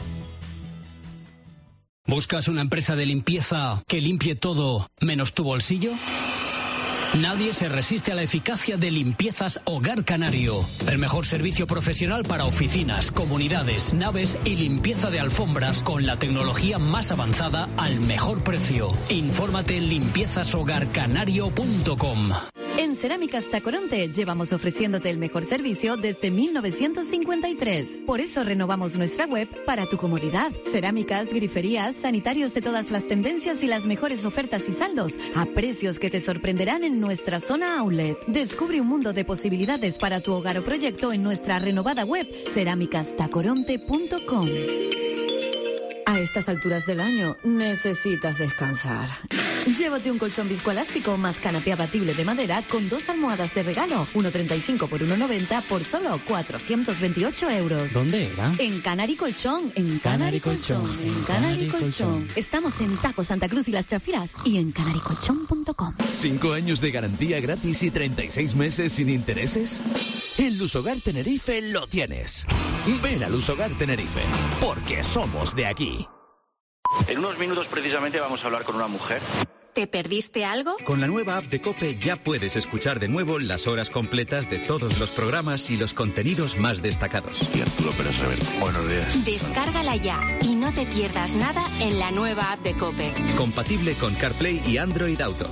J: ¿Buscas una empresa de limpieza que limpie todo menos tu bolsillo? Nadie se resiste a la eficacia de Limpiezas Hogar Canario. El mejor servicio profesional para oficinas, comunidades, naves y limpieza de alfombras con la tecnología más avanzada al mejor precio. Infórmate en limpiezas hogar canario punto com.
K: En Cerámicas Tacoronte llevamos ofreciéndote el mejor servicio desde mil novecientos cincuenta y tres. Por eso renovamos nuestra web para tu comodidad. Cerámicas, griferías, sanitarios de todas las tendencias y las mejores ofertas y saldos a precios que te sorprenderán en nuestra zona outlet. Descubre un mundo de posibilidades para tu hogar o proyecto en nuestra renovada web cerámicas tacoronte punto com. A estas alturas del año necesitas descansar. Llévate un colchón viscoelástico más canapé abatible de madera con dos almohadas de regalo, uno treinta y cinco por uno noventa por solo cuatrocientos veintiocho euros.
C: ¿Dónde era?
K: En Canary Colchón, en Canary Colchón, en Canary Colchón. Estamos en Tajo Santa Cruz y Las Chafiras y en canary colchón punto com.
L: ¿Cinco años de garantía gratis y treinta y seis meses sin intereses? En Lusogar Tenerife lo tienes. Ven a Lusogar Tenerife, porque somos de aquí.
M: En unos minutos precisamente vamos a hablar con una mujer.
H: ¿Te perdiste algo?
N: Con la nueva app de COPE ya puedes escuchar de nuevo las horas completas de todos los programas y los contenidos más destacados.
M: Y Arturo Pérez Reverte. Buenos días.
H: Descárgala ya y no te pierdas nada en la nueva app de COPE.
N: Compatible con CarPlay y Android Auto.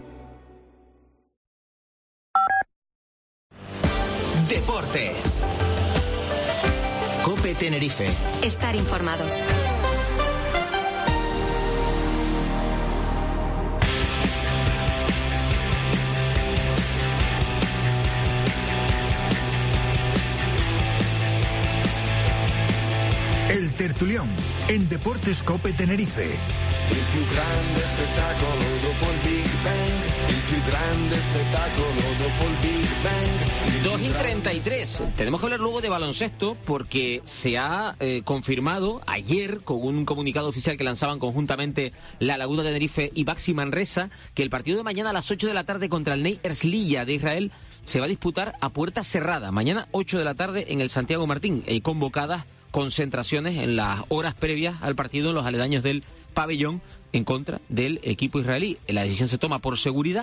A: Deportes. COPE Tenerife.
H: Estar informado.
O: El tertulión en Deportes COPE Tenerife.
P: Il più grande spettacolo dopo il Big Bang, il più grande spettacolo dopo il Big Bang.
C: dos y treinta y tres. Tenemos que hablar luego de baloncesto porque se ha eh, confirmado ayer con un comunicado oficial que lanzaban conjuntamente la Laguna de Tenerife y Baxi Manresa que el partido de mañana a las ocho de la tarde contra el Ney Herzliya de Israel se va a disputar a puerta cerrada. Mañana ocho de la tarde en el Santiago Martín. Hay convocadas concentraciones en las horas previas al partido en los aledaños del pabellón en contra del equipo israelí. La decisión se toma por seguridad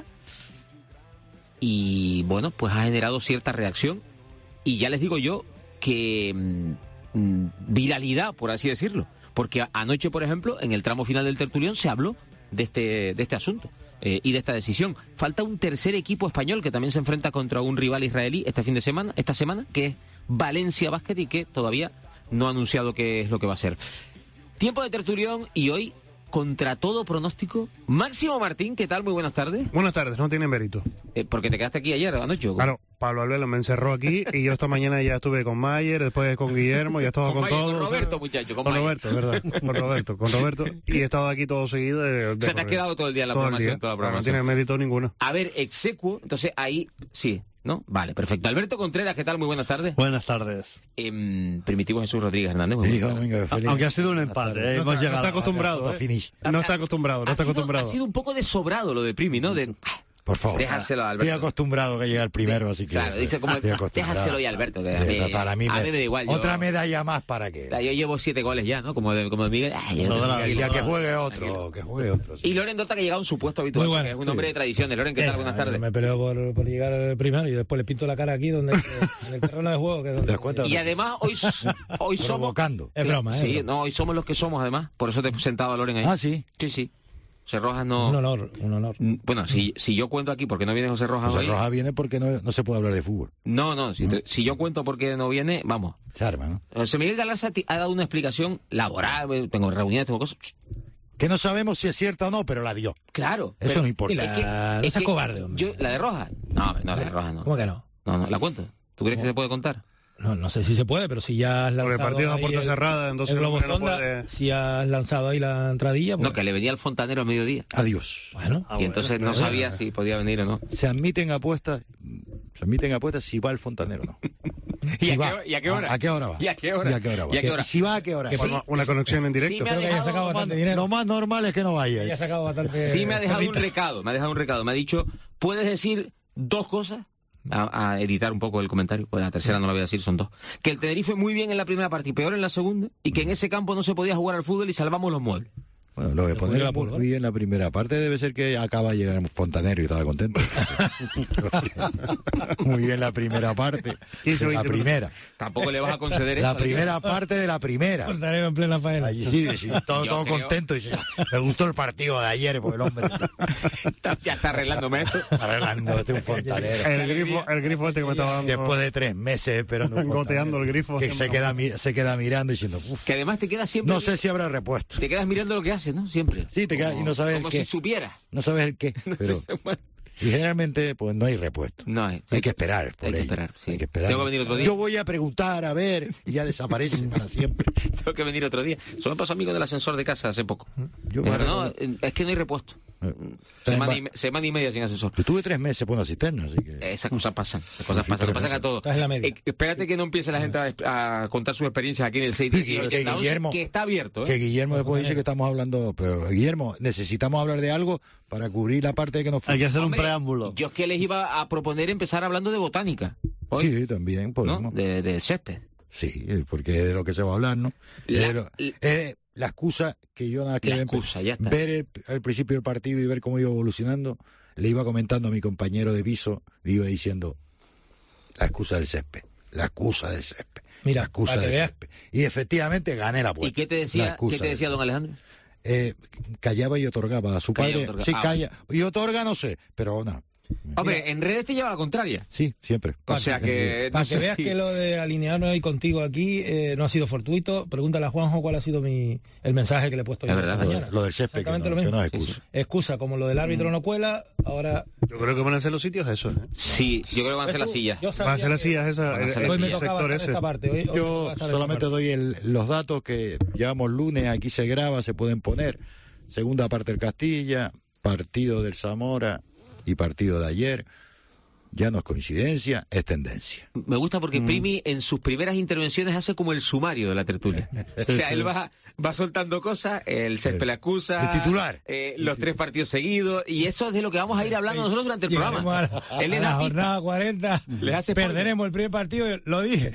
C: y bueno, pues ha generado cierta reacción y ya les digo yo que mmm, viralidad, por así decirlo, porque anoche, por ejemplo, en el tramo final del tertulión se habló de este, de este asunto eh, y de esta decisión. Falta un tercer equipo español que también se enfrenta contra un rival israelí este fin de semana, esta semana, que es Valencia Basket y que todavía no ha anunciado qué es lo que va a ser. Tiempo de tertulión y hoy, contra todo pronóstico, Máximo Martín, ¿qué tal? Muy buenas tardes.
Q: Buenas tardes, no tiene mérito.
C: Eh, porque te quedaste aquí ayer anoche.
Q: Claro, Pablo Albelo me encerró aquí y yo esta mañana ya estuve con Mayer, después con Guillermo, ya he estado con, con todos.
C: Con Roberto, muchacho, con,
Q: con
C: Mayer.
Q: Roberto, ¿verdad? Con Roberto, con Roberto. Y he estado aquí todo seguido. De, de
C: Se te has quedado todo el día en la programación, toda la programación.
Q: No tiene mérito ninguno.
C: A ver, execuo, entonces ahí sí. ¿No? Vale, perfecto. Alberto Contreras, ¿qué tal? Muy buenas tardes.
R: Buenas tardes.
C: Eh, Primitivo Jesús Rodríguez Hernández.
R: Feliz domingo, feliz. Aunque ha sido un empate, eh,
Q: no
R: hemos
Q: está,
R: llegado.
Q: No está acostumbrado.
R: A, a,
Q: eh. No está acostumbrado, no
C: ha
Q: está
C: sido,
Q: acostumbrado.
C: Ha sido un poco desobrado lo de Primi, ¿no? De,
S: Por favor.
C: Déjaselo a Alberto.
S: Estoy acostumbrado que llegue el primero, así que...
C: Claro, dice como... Déjaselo ya a Alberto, que a mí,
S: Total, a mí,
C: a
S: me,
C: mí me da igual.
S: Otra
C: yo,
S: medalla más para que...
C: Yo llevo siete goles ya, ¿no? Como de, como de Miguel. Ay,
S: no, no,
C: yo,
S: ya que juegue otro, que juegue otro. Sí.
C: Y Loren Dota, que llega a un supuesto habitual,
T: bueno,
C: que es un hombre
T: sí.
C: de tradiciones. Loren, ¿qué tal? Buenas tardes.
T: Me peleo por, por llegar primero y después le pinto la cara aquí, donde en el terreno de juego. Que es donde...
C: Y además, hoy, hoy somos...
S: Provocando.
T: Es broma, ¿eh?
C: Sí, no, hoy somos los que somos, además. Por eso te he sentado a Loren ahí.
S: Ah, sí.
C: Sí, sí. José Rojas no...
T: Un honor, un honor.
C: Bueno, si, si yo cuento aquí porque no viene José Rojas
S: José
C: hoy...
S: Rojas viene porque no, no se puede hablar de fútbol.
C: No, no, si,
S: ¿No?
C: Te, si yo cuento porque no viene, vamos.
S: Se arma, ¿no?
C: José Miguel Galarza ha dado una explicación laboral, tengo reuniones, tengo cosas...
S: Que no sabemos si es cierta o no, pero la dio.
C: Claro.
S: Eso
C: pero,
S: no importa.
T: Y la...
C: Es que,
T: no
C: es
T: seas
C: que
T: cobarde, hombre.
C: Yo, ¿La de Rojas? No, no, la de Rojas no.
T: ¿Cómo que no?
C: No, no, la cuento. ¿Tú crees
T: ¿Cómo?
C: que se puede contar?
T: No, no sé si se puede, pero si ya has lanzado.
Q: Porque el partido a
T: ahí
Q: puerta
T: el,
Q: cerrada, entonces
T: el globo
Q: no
T: sonda,
Q: puede...
T: si has lanzado ahí la entradilla. Pues...
C: No, que le venía el fontanero al mediodía.
S: Adiós.
T: Bueno.
C: Y entonces no sabía si podía venir o no.
S: Se admiten apuestas, se admiten apuestas si va el fontanero o no.
C: ¿Y,
S: Si
C: a
S: va,
C: qué, ¿Y a qué hora?
S: ¿A, ¿A qué hora va?
C: ¿Y a qué hora?
S: ¿Y a qué hora va?
C: ¿Y a qué hora?
S: Si va, ¿a qué hora?
Q: Que
C: Sí,
Q: forma una conexión en directo.
C: Sí me ha
T: Creo que haya
C: dejado,
T: sacado bastante dinero.
S: Lo más normal es que no vaya.
T: Ya ha sacado bastante...
C: sí me ha dejado un recado, me ha dejado un recado. Me ha dicho, ¿puedes decir dos cosas? A, a editar un poco el comentario, pues la tercera no la voy a decir, son dos. Que el Tenerife muy bien en la primera parte y peor en la segunda, y que en ese campo no se podía jugar al fútbol y salvamos los muebles.
S: Bueno, lo que poner muy bien la primera parte debe ser que acaba de llegar Fontanero y estaba contento. Muy bien la primera parte. La primera.
C: Tampoco le vas a conceder eso.
S: La primera parte de la primera.
T: Fontanero en plena faena.
S: Allí sí, sí, todo, todo contento. Y dice, me gustó el partido de ayer, porque el hombre
C: ya está arreglándome esto.
S: Arreglando este un fontanero.
Q: El grifo, el grifo este que me estaba dando.
S: Después de tres meses esperando un
Q: goteando el grifo.
S: Que se queda, se queda mirando y diciendo, uff.
C: Que además te queda siempre...
S: No sé si habrá repuesto.
C: Te quedas mirando lo que hace, ¿no? Siempre.
S: Sí, te quedas y no sabes
C: como
S: el qué.
C: Como si supieras.
S: No sabes el qué,
C: no
S: pero...
C: sé, bueno.
S: Y generalmente, pues no hay repuesto.
C: No hay.
S: Hay que esperar por
C: hay que
S: ello.
C: esperar, sí.
S: Hay que esperar.
C: Tengo que venir otro día.
S: Yo voy a preguntar, a ver, y ya desaparecen para siempre.
C: Tengo que venir otro día. Eso me pasó a mí con el ascensor de casa hace poco.
S: Yo
C: Pero
S: bueno,
C: no, es que no hay repuesto.
S: Eh,
C: Semana y, semana y media sin ascensor.
S: Yo tuve tres meses por una cisterna, así que...
C: Esas cosas pasan, esas cosas pasan. Lo pasa que a todos. Eh, espérate que no empiece la gente a, a contar sus experiencias aquí en el seis dieciocho,
S: que, Guillermo,
C: que está abierto. ¿eh?
S: Que Guillermo después dice que estamos hablando... Pero Guillermo, necesitamos hablar de algo para cubrir la parte de que nos...
R: Hay que hacer
C: Hombre,
R: un preámbulo.
C: Yo es que les iba a proponer empezar hablando de botánica. Hoy,
S: sí, también podemos.
C: ¿no? De, de césped.
S: Sí, porque es de lo que se va a hablar, ¿no?
C: La,
S: lo, eh, la excusa que yo nada que
C: la excusa, ya está.
S: ver el, al principio del partido y ver cómo iba evolucionando, le iba comentando a mi compañero de piso, le iba diciendo la excusa del césped, la excusa del césped,
T: Mira,
S: la excusa del césped. Y efectivamente gané la apuesta.
C: ¿Y qué te decía, ¿qué te decía don Alejandro?
S: Eh, callaba y otorgaba a su
C: calla
S: padre. Sí, ah, calla. Y otorga, no sé, pero no.
C: Hombre, Mira, en redes te lleva la contraria.
S: Sí, siempre.
C: O sea que...
T: Sí. Para no que veas si... que lo de alinearnos ahí contigo aquí eh, no ha sido fortuito, pregúntale a Juanjo cuál ha sido mi el mensaje que le he puesto yo
C: verdad,
T: mañana.
S: Lo del césped,
T: exactamente
S: que no,
T: lo mismo.
S: Que no es excusa.
T: Sí, sí. Excusa, como lo del árbitro mm. no cuela, ahora...
Q: Yo creo que van a ser los sitios esos, ¿eh?
C: Sí, yo creo que van a ser las sillas.
Q: Van a ser las sillas, esa, el, el,
T: hoy me
Q: el sector ese.
T: Esta parte. Hoy, hoy
S: yo solamente doy el, los datos que llevamos lunes, aquí se graba, se pueden poner. Segunda parte del Castilla, partido del Zamora y partido de ayer. Ya no es coincidencia, es tendencia.
C: Me gusta porque mm. Primi en sus primeras intervenciones hace como el sumario de la tertulia. O sea, él va, va soltando cosas, el césped le acusa,
S: el titular,
C: eh, los tres partidos seguidos, y eso es de lo que vamos a ir hablando nosotros durante el programa.
T: A, él a la jornada cuarenta, les hace perderemos spoiler. El primer partido, lo dije.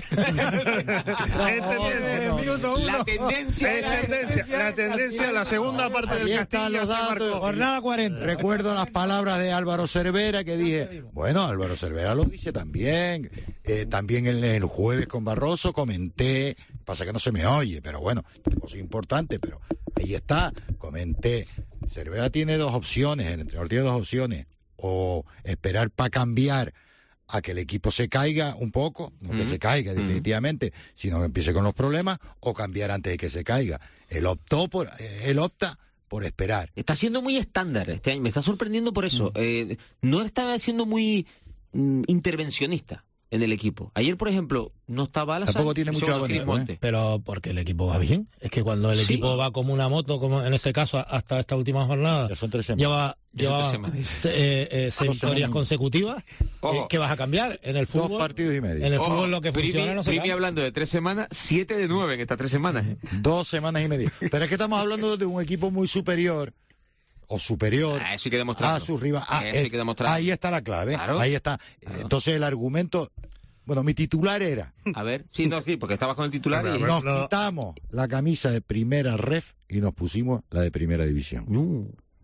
C: La tendencia,
Q: la tendencia, la tendencia, la segunda parte del Castilla se marcó.
T: Jornada cuarenta.
S: Recuerdo las palabras de Álvaro Cervera que dije, bueno, Álvaro Cervera lo dice también, eh, también el, el jueves con Barroso comenté, pasa que no se me oye, pero bueno, es importante, pero ahí está, comenté, Cervera tiene dos opciones, el entrenador tiene dos opciones, o esperar para cambiar a que el equipo se caiga un poco, no mm. que se caiga definitivamente, mm. sino que empiece con los problemas, o cambiar antes de que se caiga. Él optó por, eh, él opta por esperar.
C: Está siendo muy estándar este año, me está sorprendiendo por eso, mm. eh, no está siendo muy intervencionista en el equipo. Ayer, por ejemplo, no estaba Alasán.
S: Tampoco tiene mucho abanico, ¿eh?
T: Pero porque el equipo va bien. Es que cuando el sí. equipo va como una moto, como en este caso hasta esta última jornada,
S: ya son tres
T: lleva, lleva se, eh, eh, seis victorias consecutivas. Eh, ¿Qué vas a cambiar? En el fútbol.
S: Dos partidos y medio.
T: En el
C: Ojo,
T: fútbol lo que
C: Primi,
T: funciona no se
C: Primi hablando de tres semanas, siete de nueve en estas tres semanas.
S: Dos semanas y media. Pero es que estamos hablando de un equipo muy superior. o superior
C: ah, eso hay que demostrarlo.
S: a sus rivales. Ah,
C: eso hay que demostrarlo.
S: Ahí está la clave.
C: Claro.
S: Ahí está.
C: Claro.
S: Entonces el argumento... Bueno, mi titular era...
C: A ver, sí, no, sí, porque estabas con el titular y...
S: Nos quitamos la camisa de primera ref y nos pusimos la de primera división.
C: No.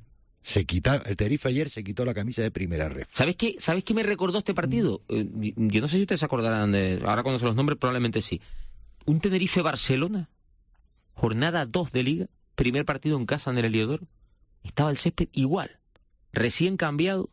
S: Se quita, el Tenerife ayer se quitó la camisa de primera ref.
C: ¿Sabes qué, ¿Sabes qué me recordó este partido? Eh, yo no sé si ustedes se acordarán de... Ahora cuando se los nombres probablemente sí. Un Tenerife-Barcelona, jornada dos de Liga, primer partido en casa en el Heliodoro. Estaba el césped igual, recién cambiado,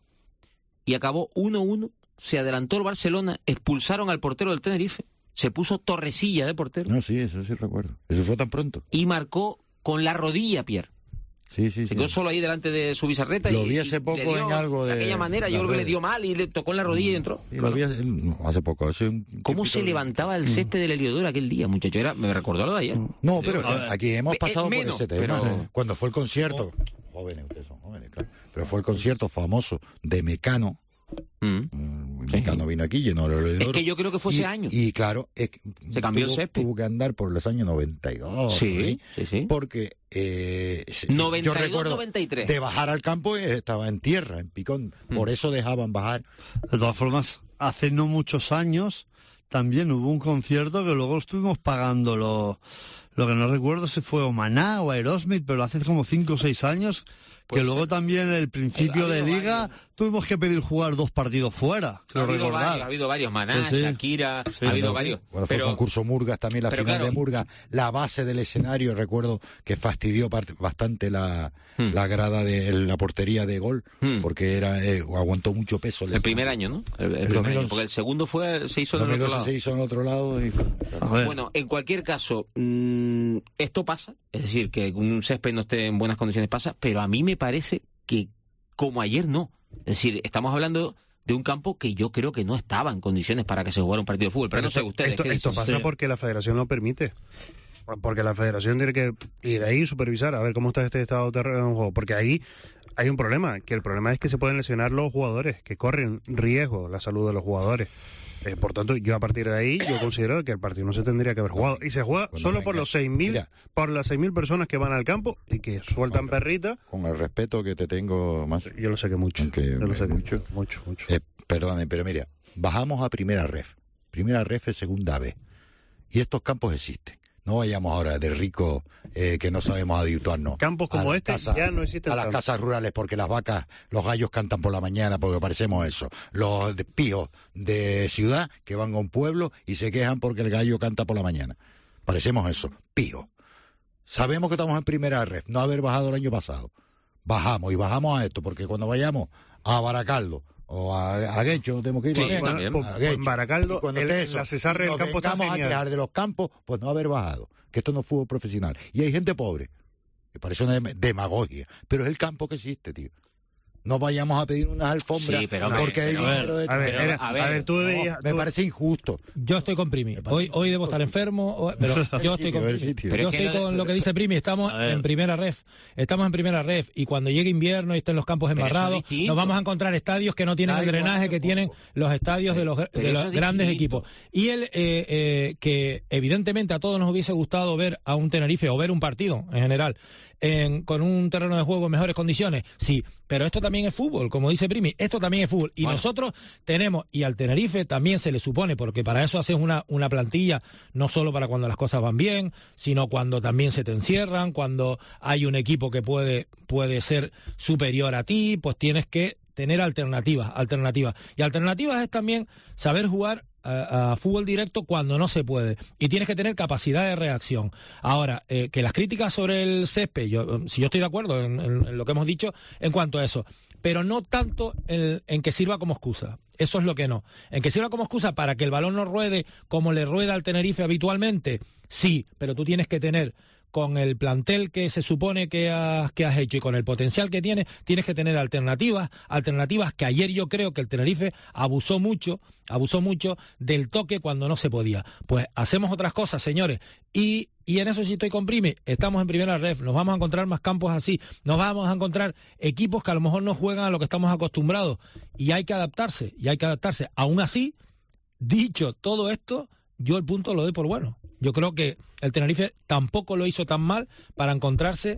C: y acabó uno uno. Se adelantó el Barcelona, expulsaron al portero del Tenerife, se puso Torrecilla de portero.
S: No, sí, eso sí recuerdo. Eso fue tan pronto.
C: Y marcó con la rodilla, Pierre.
S: Sí, sí,
C: se
S: sí.
C: quedó solo ahí delante de su bizarreta.
S: Lo
C: y,
S: vi hace poco
C: dio,
S: en algo de...
C: De aquella manera, yo creo que le dio mal y le tocó en la rodilla y entró.
S: Sí, lo vi hace, no, hace poco. Hace un
C: ¿Cómo se levantaba el césped del Heliodoro aquel día, muchacho? Era, me recordó lo de ayer.
S: No, pero aquí hemos pasado
C: menos,
S: por ese tema.
C: Pero...
S: Cuando fue el concierto... Oh. Jóvenes, ustedes son jóvenes, claro. Pero fue el concierto famoso de Mecano. Mm. Mecano sí. Vino aquí, llenó el Heliodoro.
C: Es que yo creo que fue
S: y,
C: ese año.
S: Y claro, es,
C: se cambió
S: tuvo,
C: el césped.
S: Tuvo que andar por los años noventa y dos.
C: Sí, sí, sí.
S: Porque eh,
C: noventa y dos,
S: yo recuerdo
C: noventa y tres.
S: De bajar al campo estaba en tierra, en picón. Mm. Por eso dejaban bajar.
R: De todas formas, hace no muchos años también hubo un concierto que luego estuvimos pagando lo, lo que no recuerdo si fue o Maná o Aerosmith, pero hace como cinco o seis años. Que pues, luego también el principio de liga varios. Tuvimos que pedir jugar dos partidos fuera.
C: Ha habido, varios, ha habido varios, Maná, sí, sí. Shakira, sí, ha habido
S: sí.
C: varios.
S: Bueno,
C: pero...
S: fue el concurso Murgas también, la final claro. de Murgas, la base del escenario, recuerdo que fastidió bastante la, hmm. la grada de la portería de gol, hmm. porque era eh, aguantó mucho peso.
C: El, el primer año, ¿no? El, el primer año, porque el segundo fue se hizo en el otro lado.
S: se hizo en otro lado. Y...
C: Bueno, en cualquier caso, mmm, esto pasa, es decir, que un césped no esté en buenas condiciones pasa, pero a mí me parece que como ayer no. Es decir, estamos hablando de un campo que yo creo que no estaba en condiciones para que se jugara un partido de fútbol. Pero, pero no sé ustedes.
Q: Esto, esto pasa sí. porque la federación lo permite. Porque la federación tiene que ir ahí y supervisar a ver cómo está este estado de terreno en juego. Porque ahí hay un problema, que el problema es que se pueden lesionar los jugadores, que corren riesgo la salud de los jugadores. Eh, por tanto, yo a partir de ahí, yo considero que el partido no se tendría que haber jugado. Y se juega bueno, solo venga. por los seis mil, por las seis mil personas que van al campo y que sueltan con, perritas.
S: Con el respeto que te tengo más.
Q: Yo lo sé que mucho.
S: Que
Q: yo lo sé que
S: mucho.
Q: Mucho, mucho.
S: Eh, perdone, pero mira, bajamos a primera ref. Primera ref es segunda B. Y estos campos existen. No vayamos ahora de rico eh, que no sabemos habituarnos.
Q: Campos como este casas, ya no existen.
S: A las tanto. casas rurales porque las vacas, los gallos cantan por la mañana porque parecemos eso. Los de píos de ciudad que van a un pueblo y se quejan porque el gallo canta por la mañana. Parecemos eso, píos. Sabemos que estamos en primera ref, no haber bajado el año pasado. Bajamos y bajamos a esto porque cuando vayamos a Baracaldo o a, a Guecho, no tenemos que ir
C: sí,
S: a,
C: también.
S: Guecho, a Guecho.
Q: En Baracaldo, el,
S: eso,
Q: la Cesarre del campo está
S: genial. A quejar de los campos, pues no haber bajado, que esto no es fútbol profesional. Y hay gente pobre, que parece una demagogia, pero es el campo que existe, tío. No vayamos a pedir unas alfombras
C: sí, pero,
S: porque
C: pero,
S: hay dinero de...
Q: A ver, era, a ver, a ver tú veías...
S: No, me parece injusto.
T: Yo estoy con Primi. Hoy hoy debo estar enfermo, pero yo estoy con Primi. Yo estoy con lo que dice Primi. Estamos en primera ref. Estamos en primera ref. Y cuando llegue invierno y estén los campos embarrados, nos vamos a encontrar estadios que no tienen el drenaje que tienen los estadios de los, de los grandes equipos. Y el eh, eh, que evidentemente a todos nos hubiese gustado ver a un Tenerife o ver un partido en general En, con un terreno de juego en mejores condiciones, sí, pero esto también es fútbol, como dice Primi, esto también es fútbol, y bueno. nosotros tenemos, y al Tenerife también se le supone, porque para eso haces una, una plantilla, no solo para cuando las cosas van bien, sino cuando también se te encierran, cuando hay un equipo que puede, puede ser superior a ti, pues tienes que tener alternativas, alternativas, y alternativas es también saber jugar A, a fútbol directo cuando no se puede y tienes que tener capacidad de reacción. Ahora, eh, que las críticas sobre el césped, yo, si yo estoy de acuerdo en, en, en lo que hemos dicho en cuanto a eso, pero no tanto en, en que sirva como excusa, eso es lo que no, en que sirva como excusa para que el balón no ruede como le rueda al Tenerife habitualmente, sí, pero tú tienes que tener con el plantel que se supone que has, que has hecho y con el potencial que tienes, tienes que tener alternativas, alternativas que ayer yo creo que el Tenerife abusó mucho, abusó mucho del toque cuando no se podía. Pues hacemos otras cosas, señores, y, y en eso sí estoy con Primi, estamos en primera ref, nos vamos a encontrar más campos así, nos vamos a encontrar equipos que a lo mejor no juegan a lo que estamos acostumbrados, y hay que adaptarse, y hay que adaptarse. Aún así, dicho todo esto, yo el punto lo doy por bueno. Yo creo que el Tenerife tampoco lo hizo tan mal para encontrarse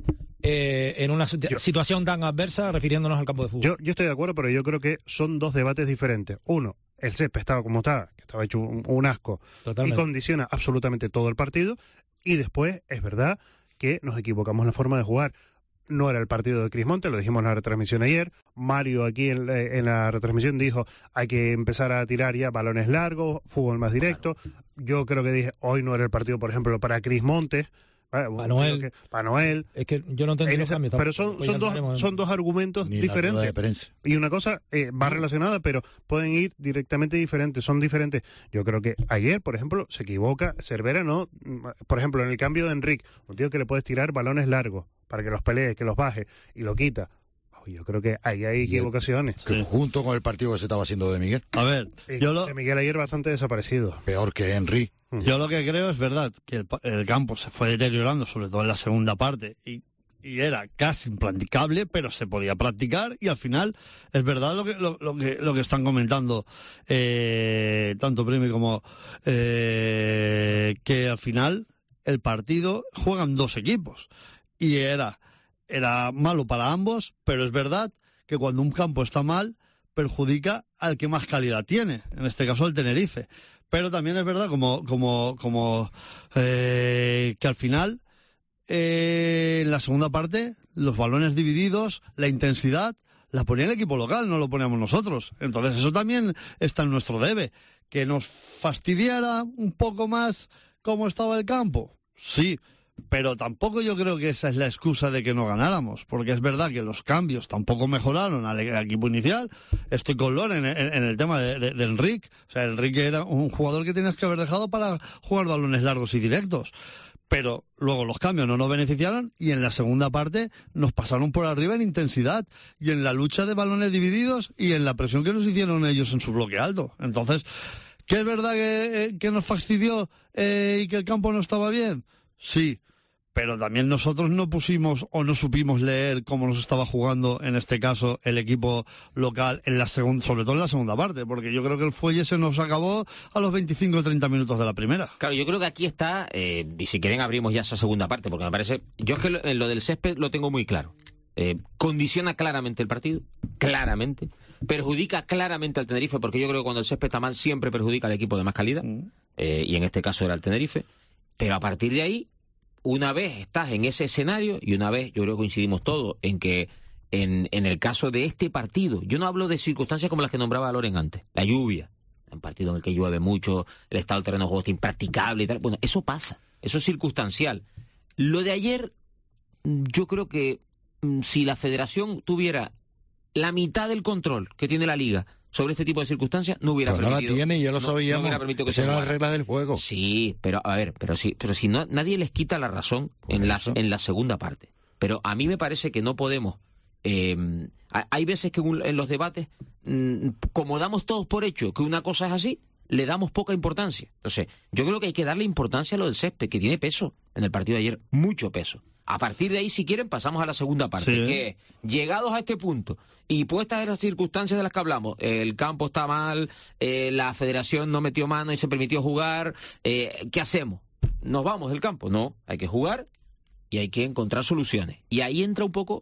T: eh, en una yo, situación tan adversa refiriéndonos al campo de fútbol.
Q: Yo, yo estoy de acuerdo, pero yo creo que son dos debates diferentes. Uno, el césped estaba como estaba, que estaba hecho un, un asco, Totalmente. Y condiciona absolutamente todo el partido. Y después, es verdad que nos equivocamos en la forma de jugar. No era el partido de Crismonte, lo dijimos en la retransmisión ayer. Mario aquí en, en la retransmisión dijo hay que empezar a tirar ya balones largos, fútbol más directo. Claro. Yo creo que dije hoy no era el partido, por ejemplo, para Crismonte.
T: Para Noel.
Q: Que, para Noel.
T: Es que yo no entendí los cambios.
Q: Pero son, son, dos, son dos argumentos
S: Ni
Q: diferentes. Y una cosa eh, va relacionada, pero pueden ir directamente diferentes, son diferentes. Yo creo que ayer, por ejemplo, se equivoca Cervera, ¿no? Por ejemplo, en el cambio de Enrique, un tío que le puedes tirar balones largos para que los pelee, que los baje, y lo quita. Yo creo que ahí hay equivocaciones.
S: Que junto con el partido que se estaba haciendo de Miguel.
R: A ver,
Q: sí,
R: yo lo...
Q: de Miguel ayer bastante desaparecido.
S: Peor que Henry.
R: Yo lo que creo es verdad que el, el campo se fue deteriorando, sobre todo en la segunda parte, y, y era casi impracticable, pero se podía practicar, y al final es verdad lo que lo, lo que lo que están comentando eh, tanto Primi como eh, que al final el partido juegan dos equipos y era era malo para ambos, pero es verdad que cuando un campo está mal perjudica al que más calidad tiene, en este caso el Tenerife. Pero también es verdad como como como eh, que al final eh, en la segunda parte los balones divididos, la intensidad la ponía el equipo local, no lo poníamos nosotros. Entonces eso también está en nuestro debe. Que nos fastidiara un poco más cómo estaba el campo, sí, pero tampoco yo creo que esa es la excusa de que no ganáramos, porque es verdad que los cambios tampoco mejoraron al, al equipo inicial. Estoy con Loren en, en, en el tema de, de, de Enrique. O sea, Enrique era un jugador que tenías que haber dejado para jugar balones largos y directos. Pero luego los cambios no nos beneficiaron y en la segunda parte nos pasaron por arriba en intensidad y en la lucha de balones divididos y en la presión que nos hicieron ellos en su bloque alto. Entonces, ¿qué es verdad que, que nos fastidió eh, y que el campo no estaba bien? Sí, pero también nosotros no pusimos o no supimos leer cómo nos estaba jugando, en este caso, el equipo local, en la segunda, sobre todo en la segunda parte, porque yo creo que el fuelle se nos acabó a los veinticinco o treinta minutos de la primera.
C: Claro, yo creo que aquí está, eh, y si quieren abrimos ya esa segunda parte, porque me parece, yo es que lo, en lo del césped lo tengo muy claro. Eh, condiciona claramente el partido, claramente, perjudica claramente al Tenerife, porque yo creo que cuando el césped está mal siempre perjudica al equipo de más calidad, mm. eh, y en este caso era el Tenerife, pero a partir de ahí, una vez estás en ese escenario, y una vez yo creo que coincidimos todos en que en, en el caso de este partido, yo no hablo de circunstancias como las que nombraba Loren antes, la lluvia, un partido en el que llueve mucho, el estado del terreno de juego está impracticable y tal, bueno, eso pasa, eso es circunstancial. Lo de ayer, yo creo que si la federación tuviera la mitad del control que tiene la liga sobre este tipo de circunstancias, no hubiera
S: pues
C: permitido...
S: No la tiene, ya lo
C: no,
S: sabíamos,
C: no hubiera permitido que
S: esa
C: se
S: era la regla del juego.
C: Sí, pero a ver, pero sí, pero si no, nadie les quita la razón en la, en la segunda parte. Pero a mí me parece que no podemos... Eh, hay veces que en los debates, mmm, como damos todos por hecho que una cosa es así, le damos poca importancia. Entonces, yo creo que hay que darle importancia a lo del césped, que tiene peso en el partido de ayer, mucho peso. A partir de ahí, si quieren, pasamos a la segunda parte, sí. que es, llegados a este punto y puestas esas circunstancias de las que hablamos, eh, el campo está mal, eh, la federación no metió mano y se permitió jugar, eh, ¿qué hacemos? ¿Nos vamos del campo? No, hay que jugar y hay que encontrar soluciones. Y ahí entra un poco,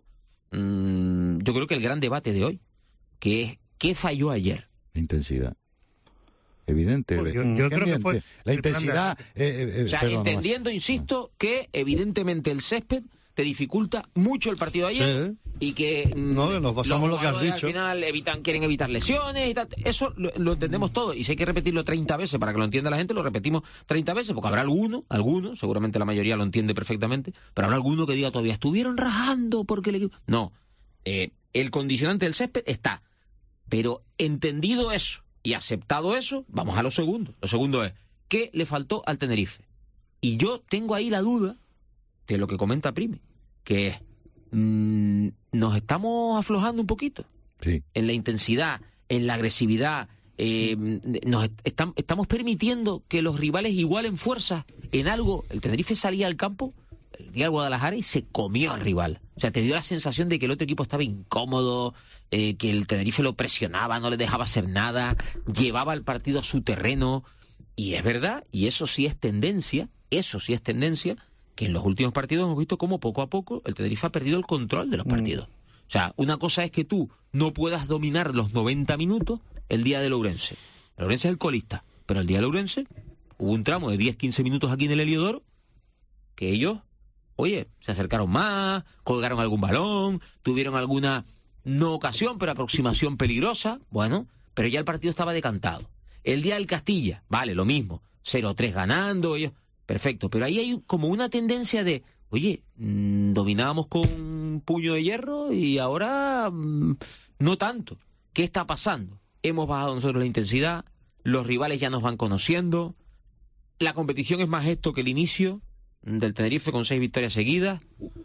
C: mmm, yo creo que el gran debate de hoy, que es, ¿qué falló ayer?
S: La intensidad. Evidente.
Q: Pues yo, yo creo que fue
S: la intensidad. Eh, eh,
C: o sea, perdón, entendiendo, más. insisto, que evidentemente el césped te dificulta mucho el partido de ayer sí. y que
R: no, que nos basamos lo que has dicho.
C: Al final evitan, quieren evitar lesiones y tal. Eso lo, lo entendemos todo. Y si hay que repetirlo treinta veces para que lo entienda la gente, lo repetimos treinta veces, porque habrá alguno, alguno, seguramente la mayoría lo entiende perfectamente, pero habrá alguno que diga todavía, estuvieron rajando porque el equipo... No, eh, el condicionante del césped está. Pero entendido eso y aceptado eso, vamos a lo segundo. Lo segundo es, ¿qué le faltó al Tenerife? Y yo tengo ahí la duda de lo que comenta Prime, que es, mmm, nos estamos aflojando un poquito
S: sí.
C: en la intensidad, en la agresividad, eh, nos est estamos permitiendo que los rivales igualen fuerzas en algo. El Tenerife salía al campo el día de Guadalajara y se comió al rival. O sea, te dio la sensación de que el otro equipo estaba incómodo, eh, que el Tenerife lo presionaba, no le dejaba hacer nada, llevaba el partido a su terreno. Y es verdad, y eso sí es tendencia, eso sí es tendencia, que en los últimos partidos hemos visto cómo poco a poco el Tenerife ha perdido el control de los partidos. O sea, una cosa es que tú no puedas dominar los noventa minutos el día del Ourense. El Ourense es el colista, pero el día del Ourense hubo un tramo de diez quince minutos aquí en el Heliodoro que ellos, oye, se acercaron más, colgaron algún balón, tuvieron alguna, no ocasión, pero aproximación peligrosa, bueno, pero ya el partido estaba decantado. El día del Castilla, vale, lo mismo, cero tres ganando, ellos, perfecto, pero ahí hay como una tendencia de, oye, mmm, dominábamos con un puño de hierro y ahora mmm, no tanto. ¿Qué está pasando? Hemos bajado nosotros la intensidad, los rivales ya nos van conociendo, la competición es más esto que el inicio del Tenerife con seis victorias seguidas.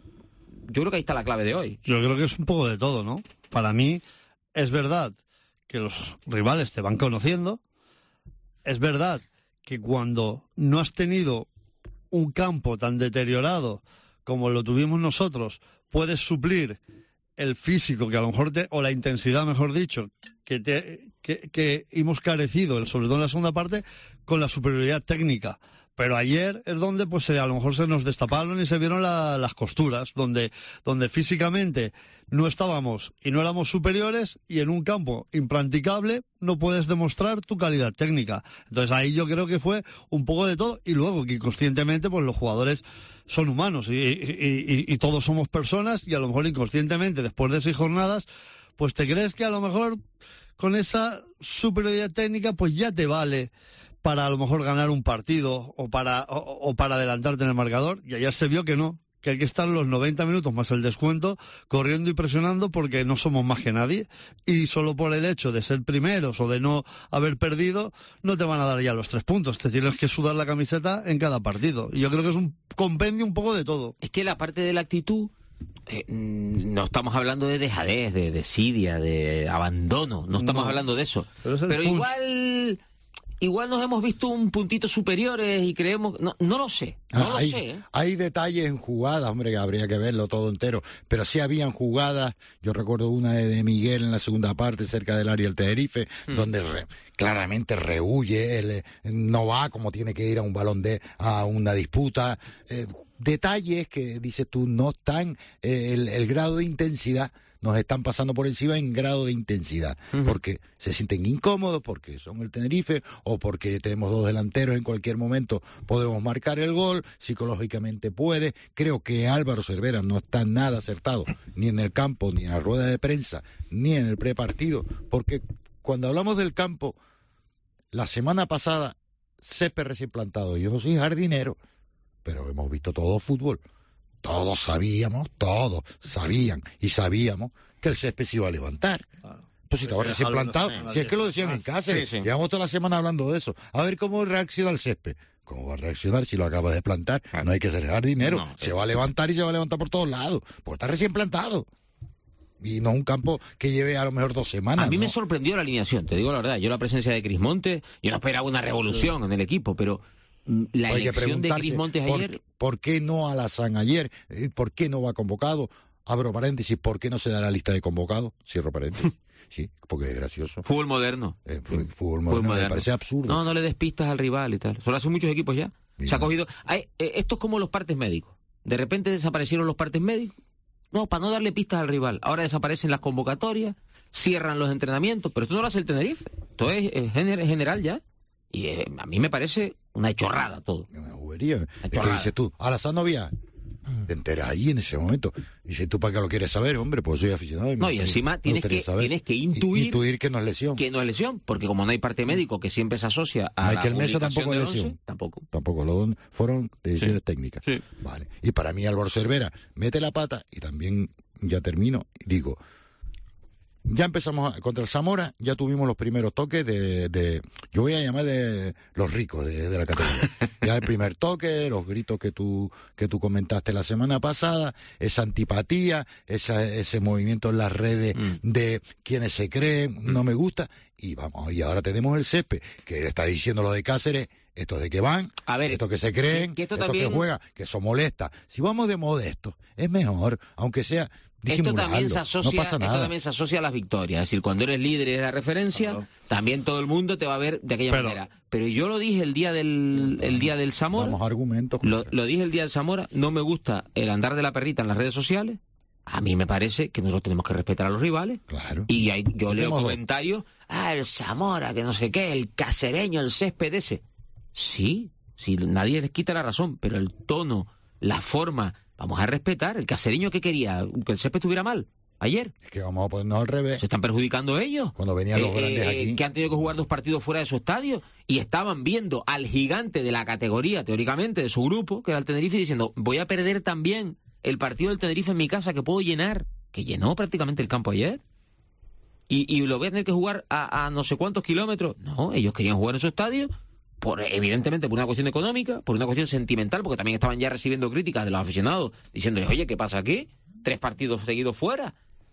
C: Yo creo que ahí está la clave de hoy.
R: Yo creo que es un poco de todo, ¿no? Para mí es verdad que los rivales te van conociendo, es verdad que cuando no has tenido un campo tan deteriorado como lo tuvimos nosotros, puedes suplir el físico que a lo mejor te, o la intensidad, mejor dicho, que, te, que, que hemos carecido, sobre todo en la segunda parte, con la superioridad técnica. Pero ayer es donde pues a lo mejor se nos destaparon y se vieron la, las costuras, donde, donde físicamente no estábamos y no éramos superiores, y en un campo impracticable no puedes demostrar tu calidad técnica. Entonces ahí yo creo que fue un poco de todo, y luego que inconscientemente pues los jugadores son humanos y, y, y, y todos somos personas, y a lo mejor inconscientemente después de seis jornadas pues te crees que a lo mejor con esa superioridad técnica pues ya te vale para a lo mejor ganar un partido o para o, o para adelantarte en el marcador, y ayer se vio que no, que hay que estar los noventa minutos más el descuento corriendo y presionando, porque no somos más que nadie, y solo por el hecho de ser primeros o de no haber perdido no te van a dar ya los tres puntos, te tienes que sudar la camiseta en cada partido, y yo creo que es un compendio un poco de todo.
C: Es que la parte de la actitud, eh, no estamos hablando de dejadez, de desidia, de abandono, no estamos no. hablando de eso, pero, pero igual... Igual nos hemos visto un puntito superiores y creemos... No, no lo sé, no ah, lo
S: hay,
C: sé. ¿eh?
S: Hay detalles en jugadas, hombre, que habría que verlo todo entero. Pero sí habían jugadas, yo recuerdo una de, de Miguel en la segunda parte, cerca del área del Tenerife, hmm. donde re, claramente rehuye, él, no va como tiene que ir a un balón de a una disputa. Eh, detalles que, dices tú, no están... Eh, el, el grado de intensidad... nos están pasando por encima en grado de intensidad, uh-huh. porque se sienten incómodos, porque son el Tenerife, o porque tenemos dos delanteros, en cualquier momento podemos marcar el gol, psicológicamente puede. Creo que Álvaro Cervera no está nada acertado, ni en el campo, ni en la rueda de prensa, ni en el prepartido, porque cuando hablamos del campo, la semana pasada, césped recién plantado, yo no soy jardinero, pero hemos visto todo fútbol. Todos sabíamos, todos sabían y sabíamos que el césped se iba a levantar. Claro. Pues si estaba recién plantado, no sé, si es que lo decían en casa, sí, sí. Llevamos toda la semana hablando de eso. A ver cómo reacciona el césped. ¿Cómo va a reaccionar si lo acaba de plantar? Claro. No hay que ser jardinero. No, se va a levantar y se va a levantar por todos lados, porque está recién plantado. Y no un campo que lleve a lo mejor dos semanas.
C: A mí
S: ¿no?
C: me sorprendió la alineación, te digo la verdad. Yo la presencia de Cris Montes, yo no esperaba una revolución sí. en el equipo, pero... La
S: Hay
C: elección de Cris Montes ayer...
S: ¿por, ¿Por qué no Alazán ayer? ¿Por qué no va convocado? Abro paréntesis, ¿por qué no se da la lista de convocados? Cierro paréntesis. Sí, porque es gracioso.
C: Fútbol moderno.
S: Eh, fútbol, fútbol moderno, moderno, me parece absurdo.
C: No, no le des pistas al rival y tal. Eso lo hacen muchos equipos ya. Mira. Se ha cogido... Hay, eh, esto es como los partes médicos. De repente desaparecieron los partes médicos. No, para no darle pistas al rival. Ahora desaparecen las convocatorias, cierran los entrenamientos, pero esto no lo hace el Tenerife. Esto es, es general ya. Y eh, a mí me parece una chorrada todo.
S: Una bobería. Es que dices tú, Alazán no había. Te enteras ahí en ese momento. Dices tú, ¿para qué lo quieres saber, hombre? Pues soy aficionado. Y
C: no, y encima tienes que, tienes que intuir,
S: intuir que no es lesión.
C: Que no es lesión, porque como no hay parte médico que siempre se asocia a
S: Michael
C: la
S: Mesa tampoco es lesión.
C: once, tampoco.
S: Tampoco, lo fueron decisiones
C: sí.
S: técnicas.
C: Sí.
S: Vale. Y para mí Álvaro Cervera mete la pata, y también ya termino, digo... Ya empezamos a, contra el Zamora, ya tuvimos los primeros toques de, de yo voy a llamar de los ricos de, de la categoría. Ya el primer toque, los gritos que tú que tú comentaste la semana pasada, esa antipatía, esa, ese movimiento en las redes mm. de quienes se creen, mm. no me gusta, y vamos, y ahora tenemos el césped, que está diciendo lo de Cáceres, estos de que van,
C: a ver,
S: estos que se creen,
C: que esto
S: estos
C: también...
S: que juegan, que eso molesta. Si vamos de modesto, es mejor, aunque sea,
C: esto también se asocia, no esto también se asocia a las victorias. Es decir, cuando eres líder y eres la referencia, claro, también todo el mundo te va a ver de aquella Pero, manera. Pero yo lo dije el día del el día del Zamora.
S: Damos argumentos.
C: Lo, lo dije el día del Zamora. No me gusta el andar de la perrita en las redes sociales. A mí me parece que nosotros tenemos que respetar a los rivales.
S: Claro.
C: Y hay, yo leo comentarios, ah, el Zamora, que no sé qué, el cacereño, el césped ese. Sí, sí, nadie les quita la razón, pero el tono, la forma, vamos a respetar. El cacereño, ¿qué quería? ¿Que el césped estuviera mal? Ayer.
S: Es que vamos a ponernos al revés.
C: Se están perjudicando ellos.
S: Cuando venían los
C: eh,
S: grandes
C: eh,
S: aquí.
C: Que han tenido que jugar dos partidos fuera de su estadio y estaban viendo al gigante de la categoría, teóricamente, de su grupo, que era el Tenerife, diciendo, voy a perder también el partido del Tenerife en mi casa que puedo llenar, que llenó prácticamente el campo ayer, y, y lo voy a tener que jugar a, a no sé cuántos kilómetros. No, ellos querían jugar en su estadio, por evidentemente por una cuestión económica, por una cuestión sentimental, porque también estaban ya recibiendo críticas de los aficionados, diciéndoles, oye, ¿qué pasa aquí? Tres partidos seguidos fuera.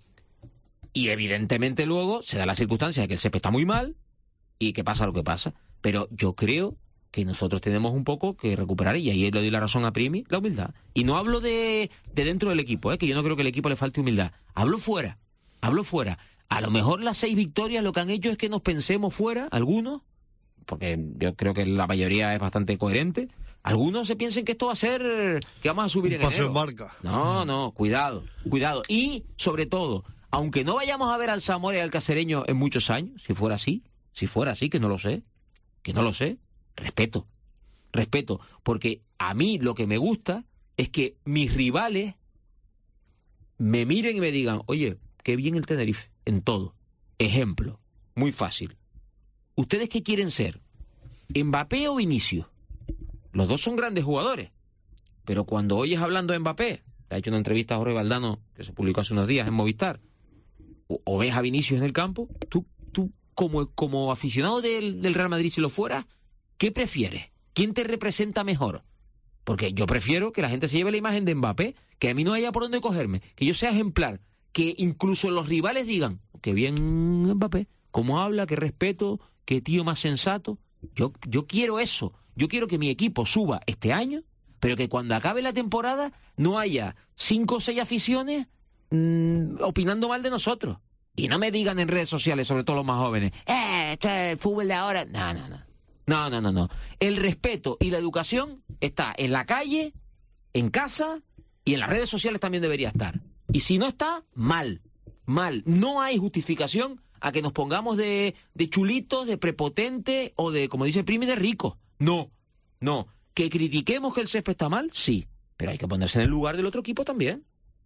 C: Y evidentemente luego se da la circunstancia de que el césped está muy mal, y que pasa lo que pasa. Pero yo creo que nosotros tenemos un poco que recuperar, y ahí le doy la razón a Primi, la humildad. Y no hablo de, de dentro del equipo, ¿eh? Que yo no creo que al equipo le falte humildad. Hablo fuera, hablo fuera. A lo mejor las seis victorias lo que han hecho es que nos pensemos fuera, algunos, porque yo creo que la mayoría es bastante coherente, algunos se piensen que esto va a ser, que vamos a subir en enero.
R: En marca.
C: No, no, cuidado, cuidado. Y, sobre todo, aunque no vayamos a ver al Zamora y al Cacereño en muchos años, si fuera así, si fuera así, que no lo sé, que no lo sé, respeto, respeto, porque a mí lo que me gusta es que mis rivales me miren y me digan, oye, qué bien el Tenerife, en todo. Ejemplo, muy fácil. ¿Ustedes qué quieren ser? ¿Mbappé o Vinicius? Los dos son grandes jugadores, pero cuando oyes hablando de Mbappé, le ha hecho una entrevista a Jorge Valdano, que se publicó hace unos días en Movistar, o, o ves a Vinicius en el campo, tú, tú como, como aficionado del, del Real Madrid, si lo fueras, ¿qué prefieres? ¿Quién te representa mejor? Porque yo prefiero que la gente se lleve la imagen de Mbappé, que a mí no haya por dónde cogerme, que yo sea ejemplar, que incluso los rivales digan, qué bien Mbappé, cómo habla, qué respeto, qué tío más sensato. Yo, yo quiero eso, yo quiero que mi equipo suba este año, pero que cuando acabe la temporada no haya cinco o seis aficiones mmm, opinando mal de nosotros. Y no me digan en redes sociales, sobre todo los más jóvenes, eh, esto es el fútbol de ahora. No, no, no. No, no, no, no. El respeto y la educación está en la calle, en casa y en las redes sociales también debería estar. Y si no está, mal, mal. No hay justificación a que nos pongamos de, de chulitos, de prepotentes o de, como dice Primi, de ricos. No, no. ¿Que critiquemos que el césped está mal? Sí. Pero hay que ponerse en el lugar del otro equipo también.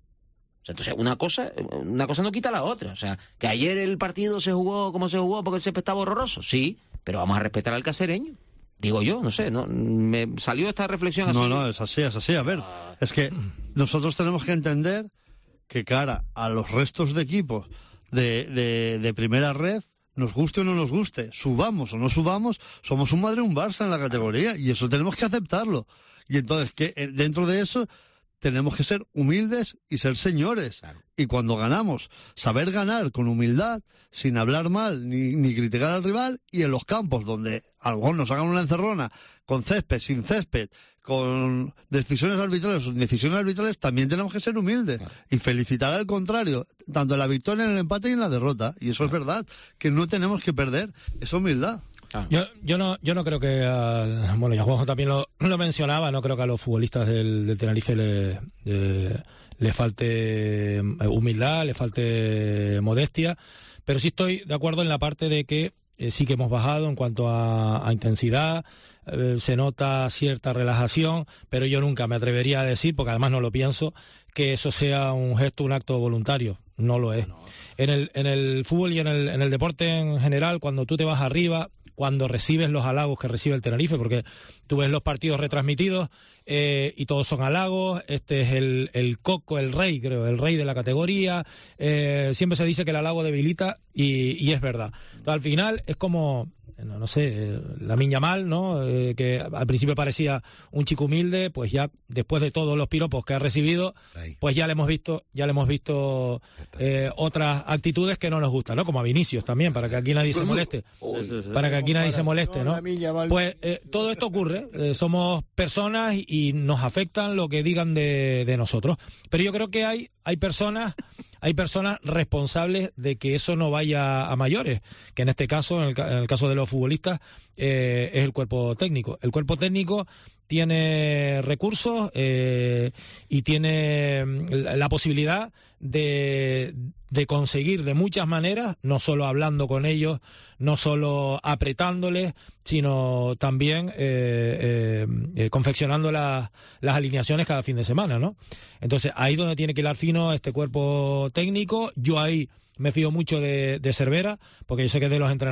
C: O sea, entonces una cosa, una cosa no quita la otra. O sea, que ayer el partido se jugó como se jugó porque el césped estaba horroroso. Sí, pero vamos a respetar al cacereño. Digo yo, no sé, no me salió esta reflexión así.
R: No, no, es así, es así. A ver, ah. es que nosotros tenemos que entender que cara a los restos de equipos de, de, de primera red, nos guste o no nos guste, subamos o no subamos, somos un Madrid, un Barça en la categoría, y eso tenemos que aceptarlo. Y entonces, que dentro de eso tenemos que ser humildes y ser señores. Claro. Y cuando ganamos, saber ganar con humildad, sin hablar mal ni, ni criticar al rival, y en los campos donde algunos nos hagan una encerrona, con césped, sin césped, con decisiones arbitrales o decisiones arbitrales, también tenemos que ser humildes. Claro. Y felicitar al contrario, tanto en la victoria, en el empate y en la derrota. Y eso claro. es verdad, que no tenemos que perder esa humildad.
T: Ah. Yo, yo no yo no creo que a, bueno, ya Juanjo también lo, lo mencionaba, no creo que a los futbolistas del, del Tenerife le, le, le falte humildad, le falte modestia, pero sí estoy de acuerdo en la parte de que eh, sí que hemos bajado en cuanto a, a intensidad, eh, se nota cierta relajación, pero yo nunca me atrevería a decir, porque además no lo pienso, que eso sea un gesto, un acto voluntario. No lo es. No. En el, en el fútbol y en el, en el deporte en general, cuando tú te vas arriba, cuando recibes los halagos que recibe el Tenerife, porque tú ves los partidos retransmitidos eh, y todos son halagos, este es el, el coco, el rey, creo, el rey de la categoría, eh, siempre se dice que el halago debilita y, y es verdad. Entonces, al final es como, no, no sé, Lamine Yamal, ¿no? Eh, que al principio parecía un chico humilde, pues ya después de todos los piropos que ha recibido, pues ya le hemos visto, ya le hemos visto eh, otras actitudes que no nos gustan, ¿no? Como a Vinicius también, para que aquí nadie se moleste, para que aquí aquí nadie se moleste, ¿no? Pues eh, todo esto ocurre, eh, somos personas y, y nos afectan lo que digan de, de nosotros. Pero yo creo que hay, hay personas... Hay personas responsables de que eso no vaya a mayores, que en este caso, en el, en el caso de los futbolistas, eh, es el cuerpo técnico. El cuerpo técnico tiene recursos eh, y tiene la posibilidad de, de conseguir de muchas maneras, no solo hablando con ellos, no solo apretándoles, sino también eh, eh, confeccionando la, las alineaciones cada fin de semana, ¿no? Entonces, ahí es donde tiene que hilar fino este cuerpo técnico. Yo ahí me fío mucho de, de Cervera, porque yo sé que es de los entrenadores